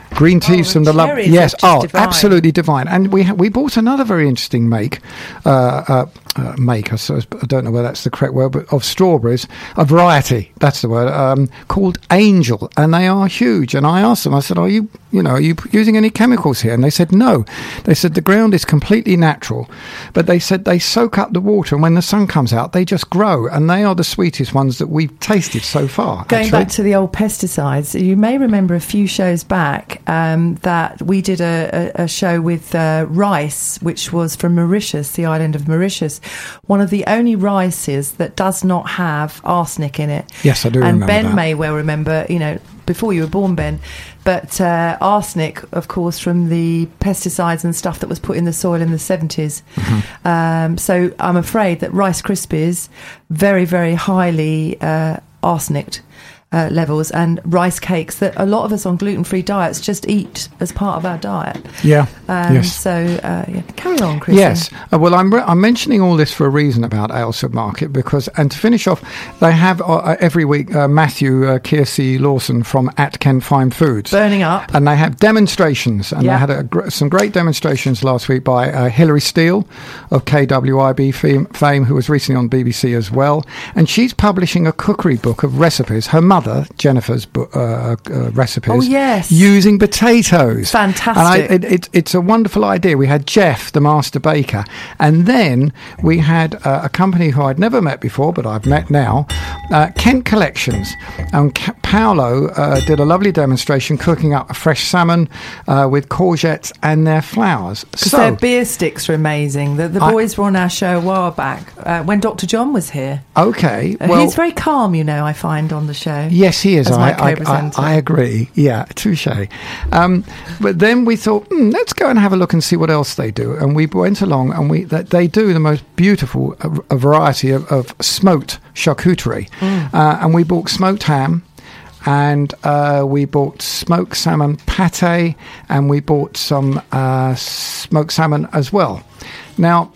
Green teas Oh, from the love. cherries Yes, are just oh, divine. absolutely divine. And we ha- we bought another very interesting make, uh, uh, uh, make. I suppose I don't know whether that's the correct word, but of strawberries, a variety. That's the word. Um, called Angel, and they are huge. And I asked them. I said, "Are you, you know, are you using any chemicals here?" And they said, "No." They said the ground is completely natural, but they said they soak up the water, and when the sun comes out, they just grow, and they are the sweetest ones that we've tasted so far. Going actually. back to the old pesticides, you may remember a few shows back um, that we did a, a, a show with uh, rice, which was from Mauritius, the island of Mauritius, one of the only rices that does not have arsenic in it. Yes, I do and remember Ben that. may well remember, you know, before you were born, Ben, but uh, arsenic, of course, from the pesticides and stuff that was put in the soil in the seventies. Mm-hmm. Um, so I'm afraid that Rice Krispies, very, very highly uh, arsenic uh, levels, and rice cakes that a lot of us on gluten-free diets just eat as part of our diet. Yeah. Um, yes. So uh, yeah. Carry on, Chris. Yes. Uh, well, I'm re- I'm mentioning all this for a reason about Aylesford Market because, and to finish off, they have uh, every week uh, Matthew uh, Kiersey Lawson from at Kent Fine Foods Burning up. and they have demonstrations, and Yeah. they had a, gr- some great demonstrations last week by uh, Hilary Steele of K W I B fame, fame, who was recently on B B C as well, and she's publishing a cookery book of recipes. Her mother, Jennifer's bo- uh, uh, recipes. Oh, yes. Using potatoes. Fantastic. And I, it, it, it's a wonderful idea. We had Jeff, the master baker, and then we had uh, a company who I'd never met before, but I've met now, uh, Kent Collections. And Ca- Paolo uh, did a lovely demonstration cooking up a fresh salmon uh, with courgettes and their flowers. Because So, their beer sticks are amazing. The, the I- boys were on our show a while back uh, when Doctor John was here. okay, Uh, well, He's very calm, you know, I find, on the show. yes, he is. as I, my I, I, co-presenter. I agree. Yeah, touche. Um, but then we thought, hmm, let's go and have a look and see what else they do. And we went along, and we that they do the most beautiful uh, a variety of, of smoked charcuterie. Mm. Uh, and we bought smoked ham. And uh, we bought smoked salmon pate, and we bought some uh, smoked salmon as well. Now,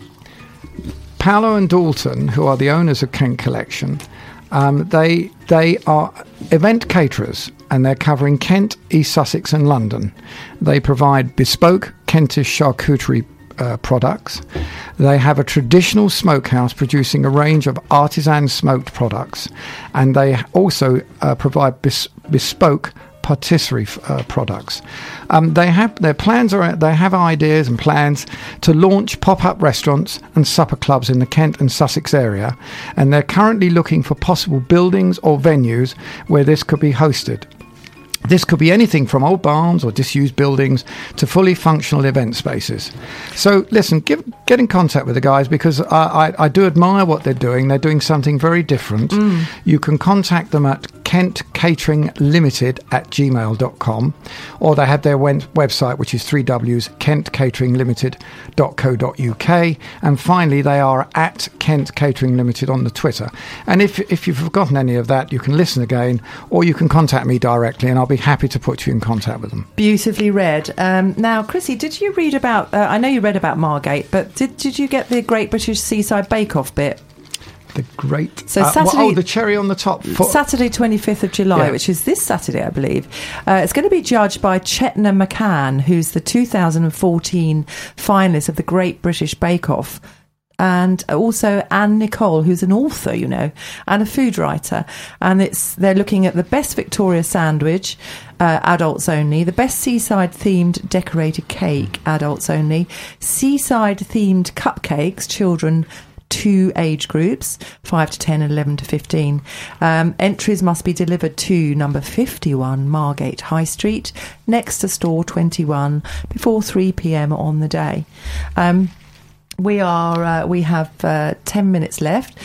Paolo and Dalton, who are the owners of Kent Collection, um, they they are event caterers, and they're covering Kent, East Sussex, and London. They provide bespoke Kentish charcuterie uh, products. They have a traditional smokehouse producing a range of artisan smoked products, and they also uh, provide bes- bespoke patisserie uh, products. Um, they have their plans are they have ideas and plans to launch pop-up restaurants and supper clubs in the Kent and Sussex area, and they're currently looking for possible buildings or venues where this could be hosted. This could be anything from old barns or disused buildings to fully functional event spaces. So listen, give, get in contact with the guys, because I, I, I do admire what they're doing. They're doing something very different. Mm. You can contact them at kent catering limited at gmail dot com, or they have their wen- website, which is three w kent catering limited dot co dot u k. And finally, they are at Kent Catering Limited on the Twitter. And if, if you've forgotten any of that, you can listen again, or you can contact me directly, and I'll be happy to put you in contact with them. Beautifully read. Um, now, Chrissy, did you read about, uh, I know you read about Margate, but did, did you get the Great British Seaside Bake Off bit? The great... So uh, Saturday- well, oh, the cherry on the top. For, Saturday, twenty-fifth of July, Yeah. which is this Saturday, I believe. Uh, it's going to be judged by Chetna McCann, who's the two thousand fourteen finalist of the Great British Bake Off. And also Anne Nicole, who's an author, you know, and a food writer. And it's they're looking at the best Victoria sandwich, uh, adults only, the best seaside-themed decorated cake, adults only, seaside-themed cupcakes, children, two age groups, five to ten and eleven to fifteen. Um, entries must be delivered to number fifty-one Margate High Street, next to store twenty-one, before three p.m. on the day. Um, we are uh, we have uh, ten minutes left.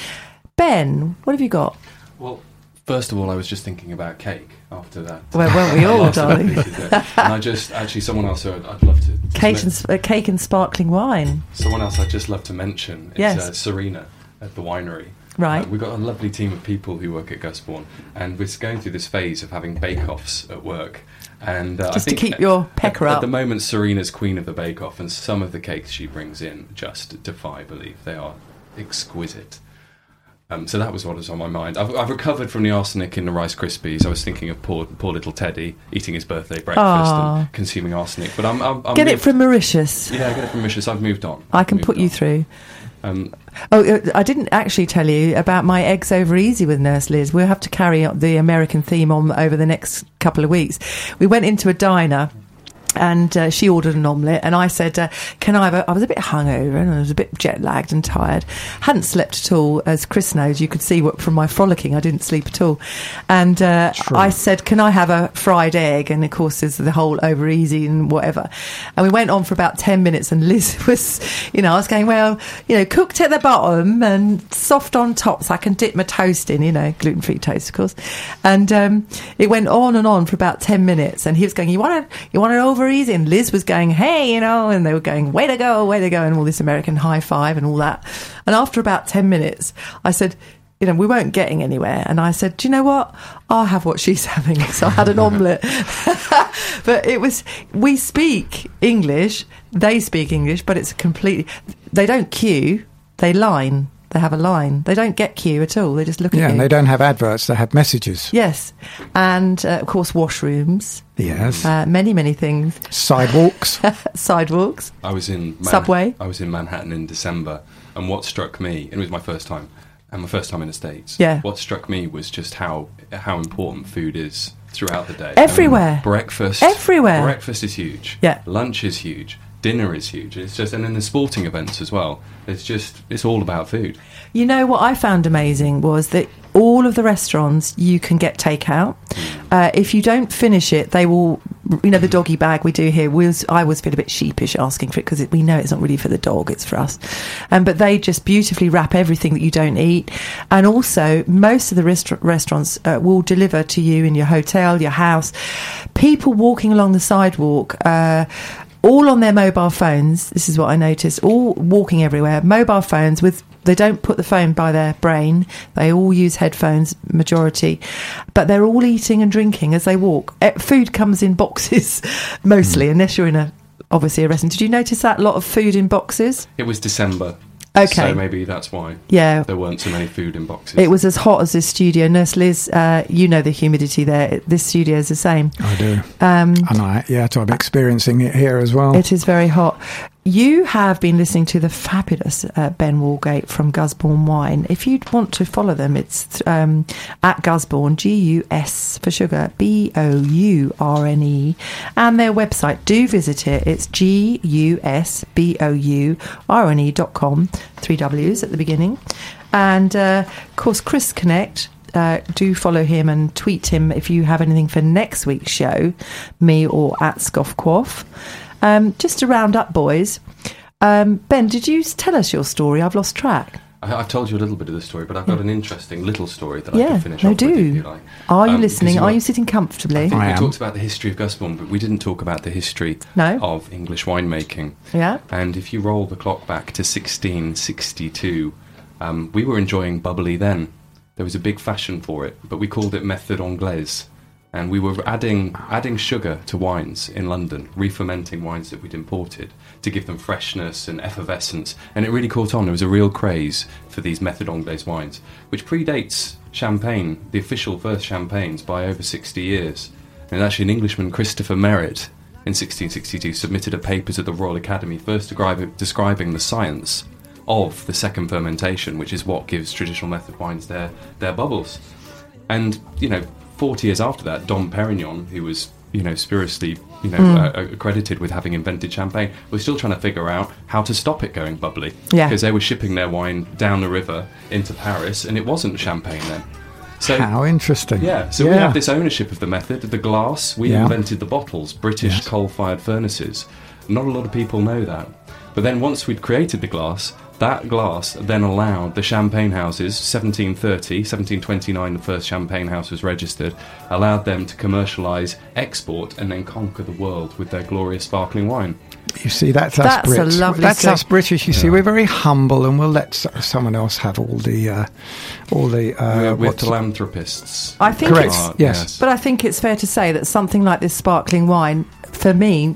Ben, what have you got? Well, first of all, I was just thinking about cake after that. Well, well, we all, Last darling. event we did there. And I just, actually, someone else who I'd, I'd love to... just Cake men- and, sp- uh, cake and sparkling wine. Someone else I'd just love to mention is Yes. uh, Serena at the winery. Right. Uh, we've got a lovely team of people who work at Gusbourne, and we're going through this phase of having bake-offs at work. And uh, Just I to think keep your pecker at, up. At the moment, Serena's queen of the bake-off, and some of the cakes she brings in just defy belief. They are exquisite. Um, so that was what was on my mind. I've, I've recovered from the arsenic in the Rice Krispies. I was thinking of poor, poor little Teddy eating his birthday breakfast Aww. and consuming arsenic. But I'm, I'm, I'm Get moved, it from Mauritius. Yeah, get it from Mauritius. I've moved on. I can Moved put you on. through. Um, Oh, uh, I didn't actually tell you about my eggs over easy with Nurse Liz. We'll have to carry on the American theme on over the next couple of weeks. We went into a diner. And uh, she ordered an omelette, and I said, uh, "Can I have a?" I was a bit hungover, and I was a bit jet lagged and tired. Hadn't slept at all, as Chris knows. You could see what from my frolicking, I didn't sleep at all. And uh, I said, "Can I have a fried egg?" And of course, there's the whole over easy and whatever. And we went on for about ten minutes, and Liz was, you know, I was going, "Well, you know, cooked at the bottom and soft on top, so I can dip my toast in, you know, gluten free toast, of course." And um, it went on and on for about ten minutes, and he was going, "You want it? You want it over easy?" And Liz was going, "Hey," you know, and they were going, "Way to go, way to go," and all this American high five and all that. And after about ten minutes, I said, you know, we weren't getting anywhere. And I said, "Do you know what? I'll have what she's having." So I had an omelette. But it was, we speak English, they speak English, but it's completely, they don't queue, they line. They have a line. They don't get queue at all. They just look at Yeah, you. and they don't have adverts. They have messages. Yes. And, uh, of course, washrooms. Yes. Uh, many, many things. Sidewalks. Sidewalks. I was in Man- Subway. I was in Manhattan in December, and what struck me, and it was my first time, and my first time in the States. Yeah. What struck me was just how how important food is throughout the day. Everywhere. I mean, breakfast. Everywhere. Breakfast is huge. Yeah. Lunch is huge. Dinner is huge. It's just, and then the sporting events as well. It's just, it's all about food. You know what I found amazing was that all of the restaurants you can get takeout. Uh, if you don't finish it, they will, you know, the doggy bag we do here, we was, I always feel a bit sheepish asking for it because we know it's not really for the dog, it's for us. Um, but they just beautifully wrap everything that you don't eat. And also, most of the rest- restaurants uh, will deliver to you in your hotel, your house. People walking along the sidewalk, uh, all on their mobile phones. This is what I noticed. All walking everywhere, mobile phones with. They don't put the phone by their brain. They all use headphones, majority, but they're all eating and drinking as they walk. Eh, Food comes in boxes mostly, Mm. unless you're in a obviously a restaurant. Did you notice that? A lot of food in boxes. It was December. Okay. So maybe that's why. Yeah. There weren't so many food in boxes. It was as hot as this studio. Nurse Liz, uh, you know the humidity there. This studio is the same. I do. Um, and I, yeah, so I'm experiencing it here as well. It is very hot. You have been listening to the fabulous uh, Ben Walgate from Gusbourne Wine. If you'd want to follow them, it's um, at Gusbourne, G U S for sugar, B O U R N E. And their website, do visit it. It's G U S B O U R N E dot com, three W's at the beginning. And, uh, of course, Chris Connect. Uh, do follow him and tweet him if you have anything for next week's show, me or at Scoffquaff. Um, just to round up, boys. Um, Ben, did you tell us your story? I've lost track. I, I've told you a little bit of the story, but I've got an interesting little story that I Yeah, can finish no, off with, do. if you like. Are you Um, listening? because Are got- you sitting comfortably? I think I we am. talked about the history of Gusbourne, but we didn't talk about the history No. of English winemaking. Yeah. And if you roll the clock back to sixteen sixty-two, um, we were enjoying bubbly then. There was a big fashion for it, but we called it méthode anglaise. And we were adding adding sugar to wines in London, re-fermenting wines that we'd imported to give them freshness and effervescence. And it really caught on. There was a real craze for these méthode anglaise wines, which predates champagne, the official first champagnes, by over sixty years. And actually an Englishman, Christopher Merritt, in sixteen sixty-two submitted a paper to the Royal Academy first describe- describing the science of the second fermentation, which is what gives traditional method wines their, their bubbles. And, you know, forty years after that, Dom Perignon, who was, you know, spuriously, you know, Mm. uh, accredited with having invented champagne, was still trying to figure out how to stop it going bubbly. Yeah. Because they were shipping their wine down the river into Paris, and it wasn't champagne then. So How interesting. yeah, so we have this ownership of the method, the glass. We Yeah. invented the bottles, British Yes. coal-fired furnaces. Not a lot of people know that. But then once we'd created the glass, that glass then allowed the champagne houses, seventeen thirty, seventeen twenty-nine, the first champagne house was registered, allowed them to commercialise, export, and then conquer the world with their glorious sparkling wine. You see, that's, That's us a Brits. lovely That's story. us British. You see, we're very humble, and we'll let s- someone else have all the, uh, all the. Uh, we're, we're what's- philanthropists. I think Correct. it's- Yes. But I think it's fair to say that something like this sparkling wine, for me,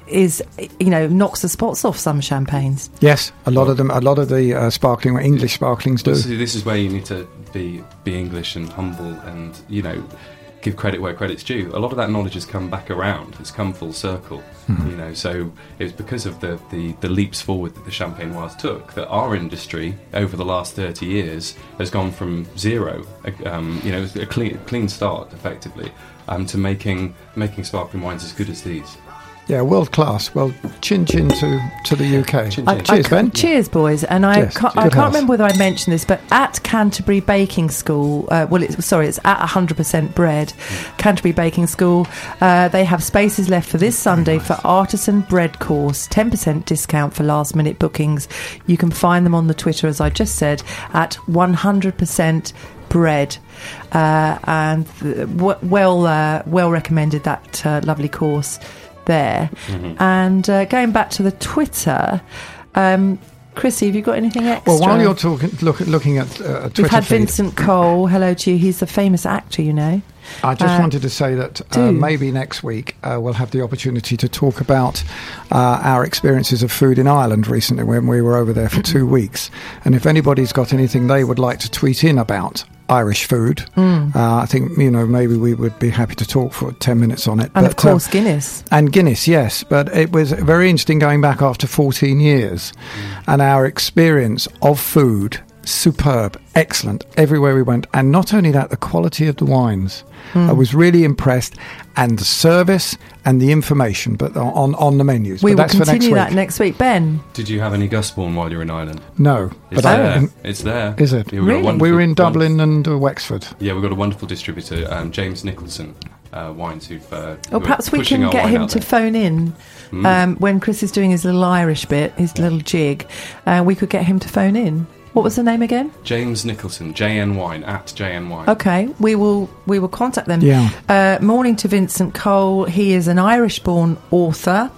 is, you know, knocks the spots off some champagnes. Yes, a lot of them. A lot of the uh, sparkling English sparklings do. Well, see, this is where you need to be be English and humble, and you know, give credit where credit's due. A lot of that knowledge has come back around. It's come full circle. Hmm. You know, so it was because of the, the, the leaps forward that the Champagne Noirs took that our industry over the last thirty years has gone from zero, um, you know, a clean clean start effectively, um, to making making sparkling wines as good as these. Yeah, world class. Well, chin chin to, to the U K. Chin, I, chin. Cheers, I, Ben. Cheers, boys. And I Yes, can't, good I can't house. remember whether I mentioned this, but at Canterbury Baking School, uh, well, it's sorry, it's at one hundred percent Bread, Canterbury Baking School. Uh, they have spaces left for this Sunday for artisan bread course, ten percent discount for last minute bookings. You can find them on the Twitter, as I just said, at one hundred percent bread, uh, and uh, w- well, uh, well recommended that uh, lovely course there. Mm-hmm. And uh, going back to the Twitter, um, Chrissy, have you got anything extra? Well, while you're talking, look, looking at uh, Twitter We've had feed, Vincent Cole. Hello to you. He's the famous actor, you know. I just Uh, wanted to say that uh, do. maybe next week uh, we'll have the opportunity to talk about uh, our experiences of food in Ireland recently when we were over there for two weeks. And if anybody's got anything they would like to tweet in about Irish food, Mm. uh, I think, you know, maybe we would be happy to talk for ten minutes on it. And But, of course, uh, Guinness. and Guinness, yes, but it was very interesting going back after fourteen years and our experience of food, superb, excellent, everywhere we went. And not only that, the quality of the wines. I was really impressed, and the service and the information, but on, on the menus. We but will that's for next continue week. that next week. Ben, Did you have any Gusborne while you were in Ireland? No, It's but I, there. It's there. is it? Yeah, we've got a Really? wonderful- we were in wonderful- Dublin and uh, Wexford. Yeah, we've got a wonderful distributor, um, James Nicholson uh, Wines, who've. Uh, who or are perhaps we pushing can our get wine him out to there. phone in Mm. um, when Chris is doing his little Irish bit, his little jig. Uh, we could get him to phone in. What was the name again? James Nicholson, J N Wine, at J N Wine. Okay, we will we will contact them. Yeah. Uh, morning to Vincent Cole. He is an Irish-born author,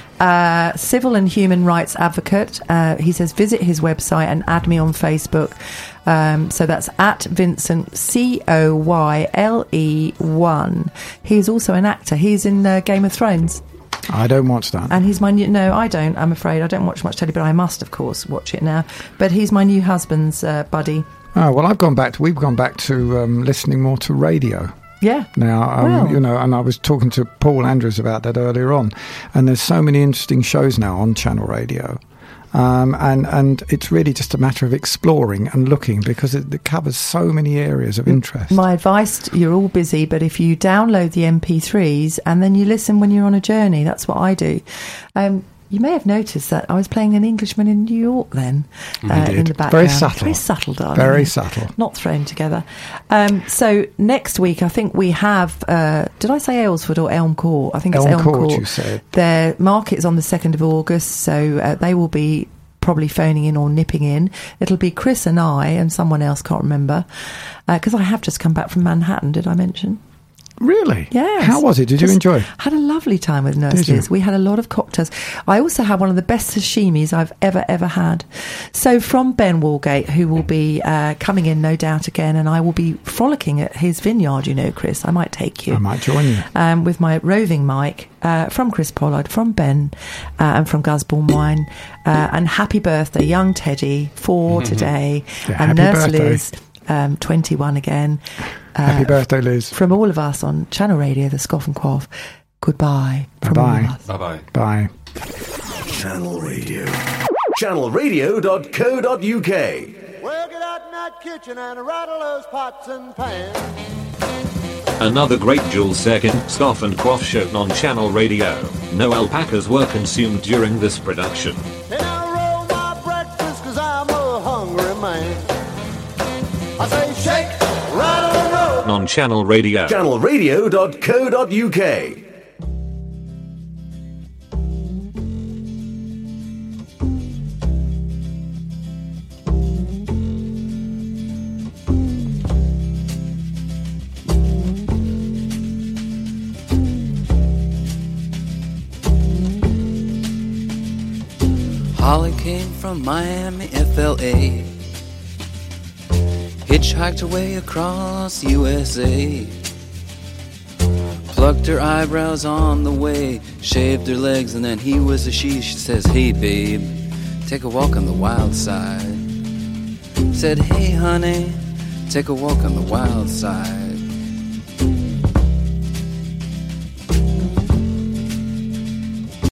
uh, civil and human rights advocate. Uh, he says visit his website and add me on Facebook. Um, so that's at Vincent C O Y L E one. He's also an actor. He's in uh, Game of Thrones. I don't watch that. And he's my new... No, I don't, I'm afraid. I don't watch much telly, but I must, of course, watch it now. But he's my new husband's uh, buddy. Oh, well, I've gone back to, we've gone back to um, listening more to radio. Yeah. Now, um, Wow. you know, and I was talking to Paul Andrews about that earlier on, and there's so many interesting shows now on Channel Radio, um, and and it's really just a matter of exploring and looking because it, it covers so many areas of interest. My advice, you're all busy, but if you download the M P threes and then you listen when you're on a journey, that's what I do. Um, you may have noticed that I was playing an Englishman in New York then, uh, You did. in the background. Very subtle. Very subtle, darling. Very subtle. Not thrown together. Um, so next week, I think we have, uh, did I say Aylesford or Elm Court? I think it's Elm Elm Court, Court. you said. Their market is on the second of August, so uh, they will be probably phoning in or nipping in. It'll be Chris and I and someone else, can't remember, because I have just come back from Manhattan, did I mention? Really? Yes. How was it? Did you Just enjoy? Had a lovely time with Nurse Did you? Liz. We had a lot of cocktails. I also had one of the best sashimis I've ever, ever had. So from Ben Walgate, who will be uh, coming in, no doubt, again, and I will be frolicking at his vineyard, you know, Chris. I might take you. I might join you. Um, with my roving mic, uh, from Chris Pollard, from Ben, uh, and from Gusborne Wine. Uh, and happy birthday, young Teddy, four today. Yeah, and happy Nurse birthday. Liz, um, twenty-one again. Uh, Happy birthday, Liz. From all of us on Channel Radio, the Scoff and Quaff, goodbye. From Bye-bye. all of us. Bye bye. Bye. Channel Radio. channel radio dot co dot U K. Well, get out in that kitchen and rattle those pots and pans. Another great Jules Second Scoff and Quaff show on Channel Radio. No alpacas were consumed during this production. And I roll my breakfast cause I'm a hungry man. I say shake, rattle and roll. On Channel Radio. channel radio dot co dot U K. Holly came from Miami, F L A. Hitchhiked her way across U S A. Plugged her eyebrows on the way, shaved her legs, and then he was a she. She says, hey babe, take a walk on the wild side. Said, hey honey, take a walk on the wild side.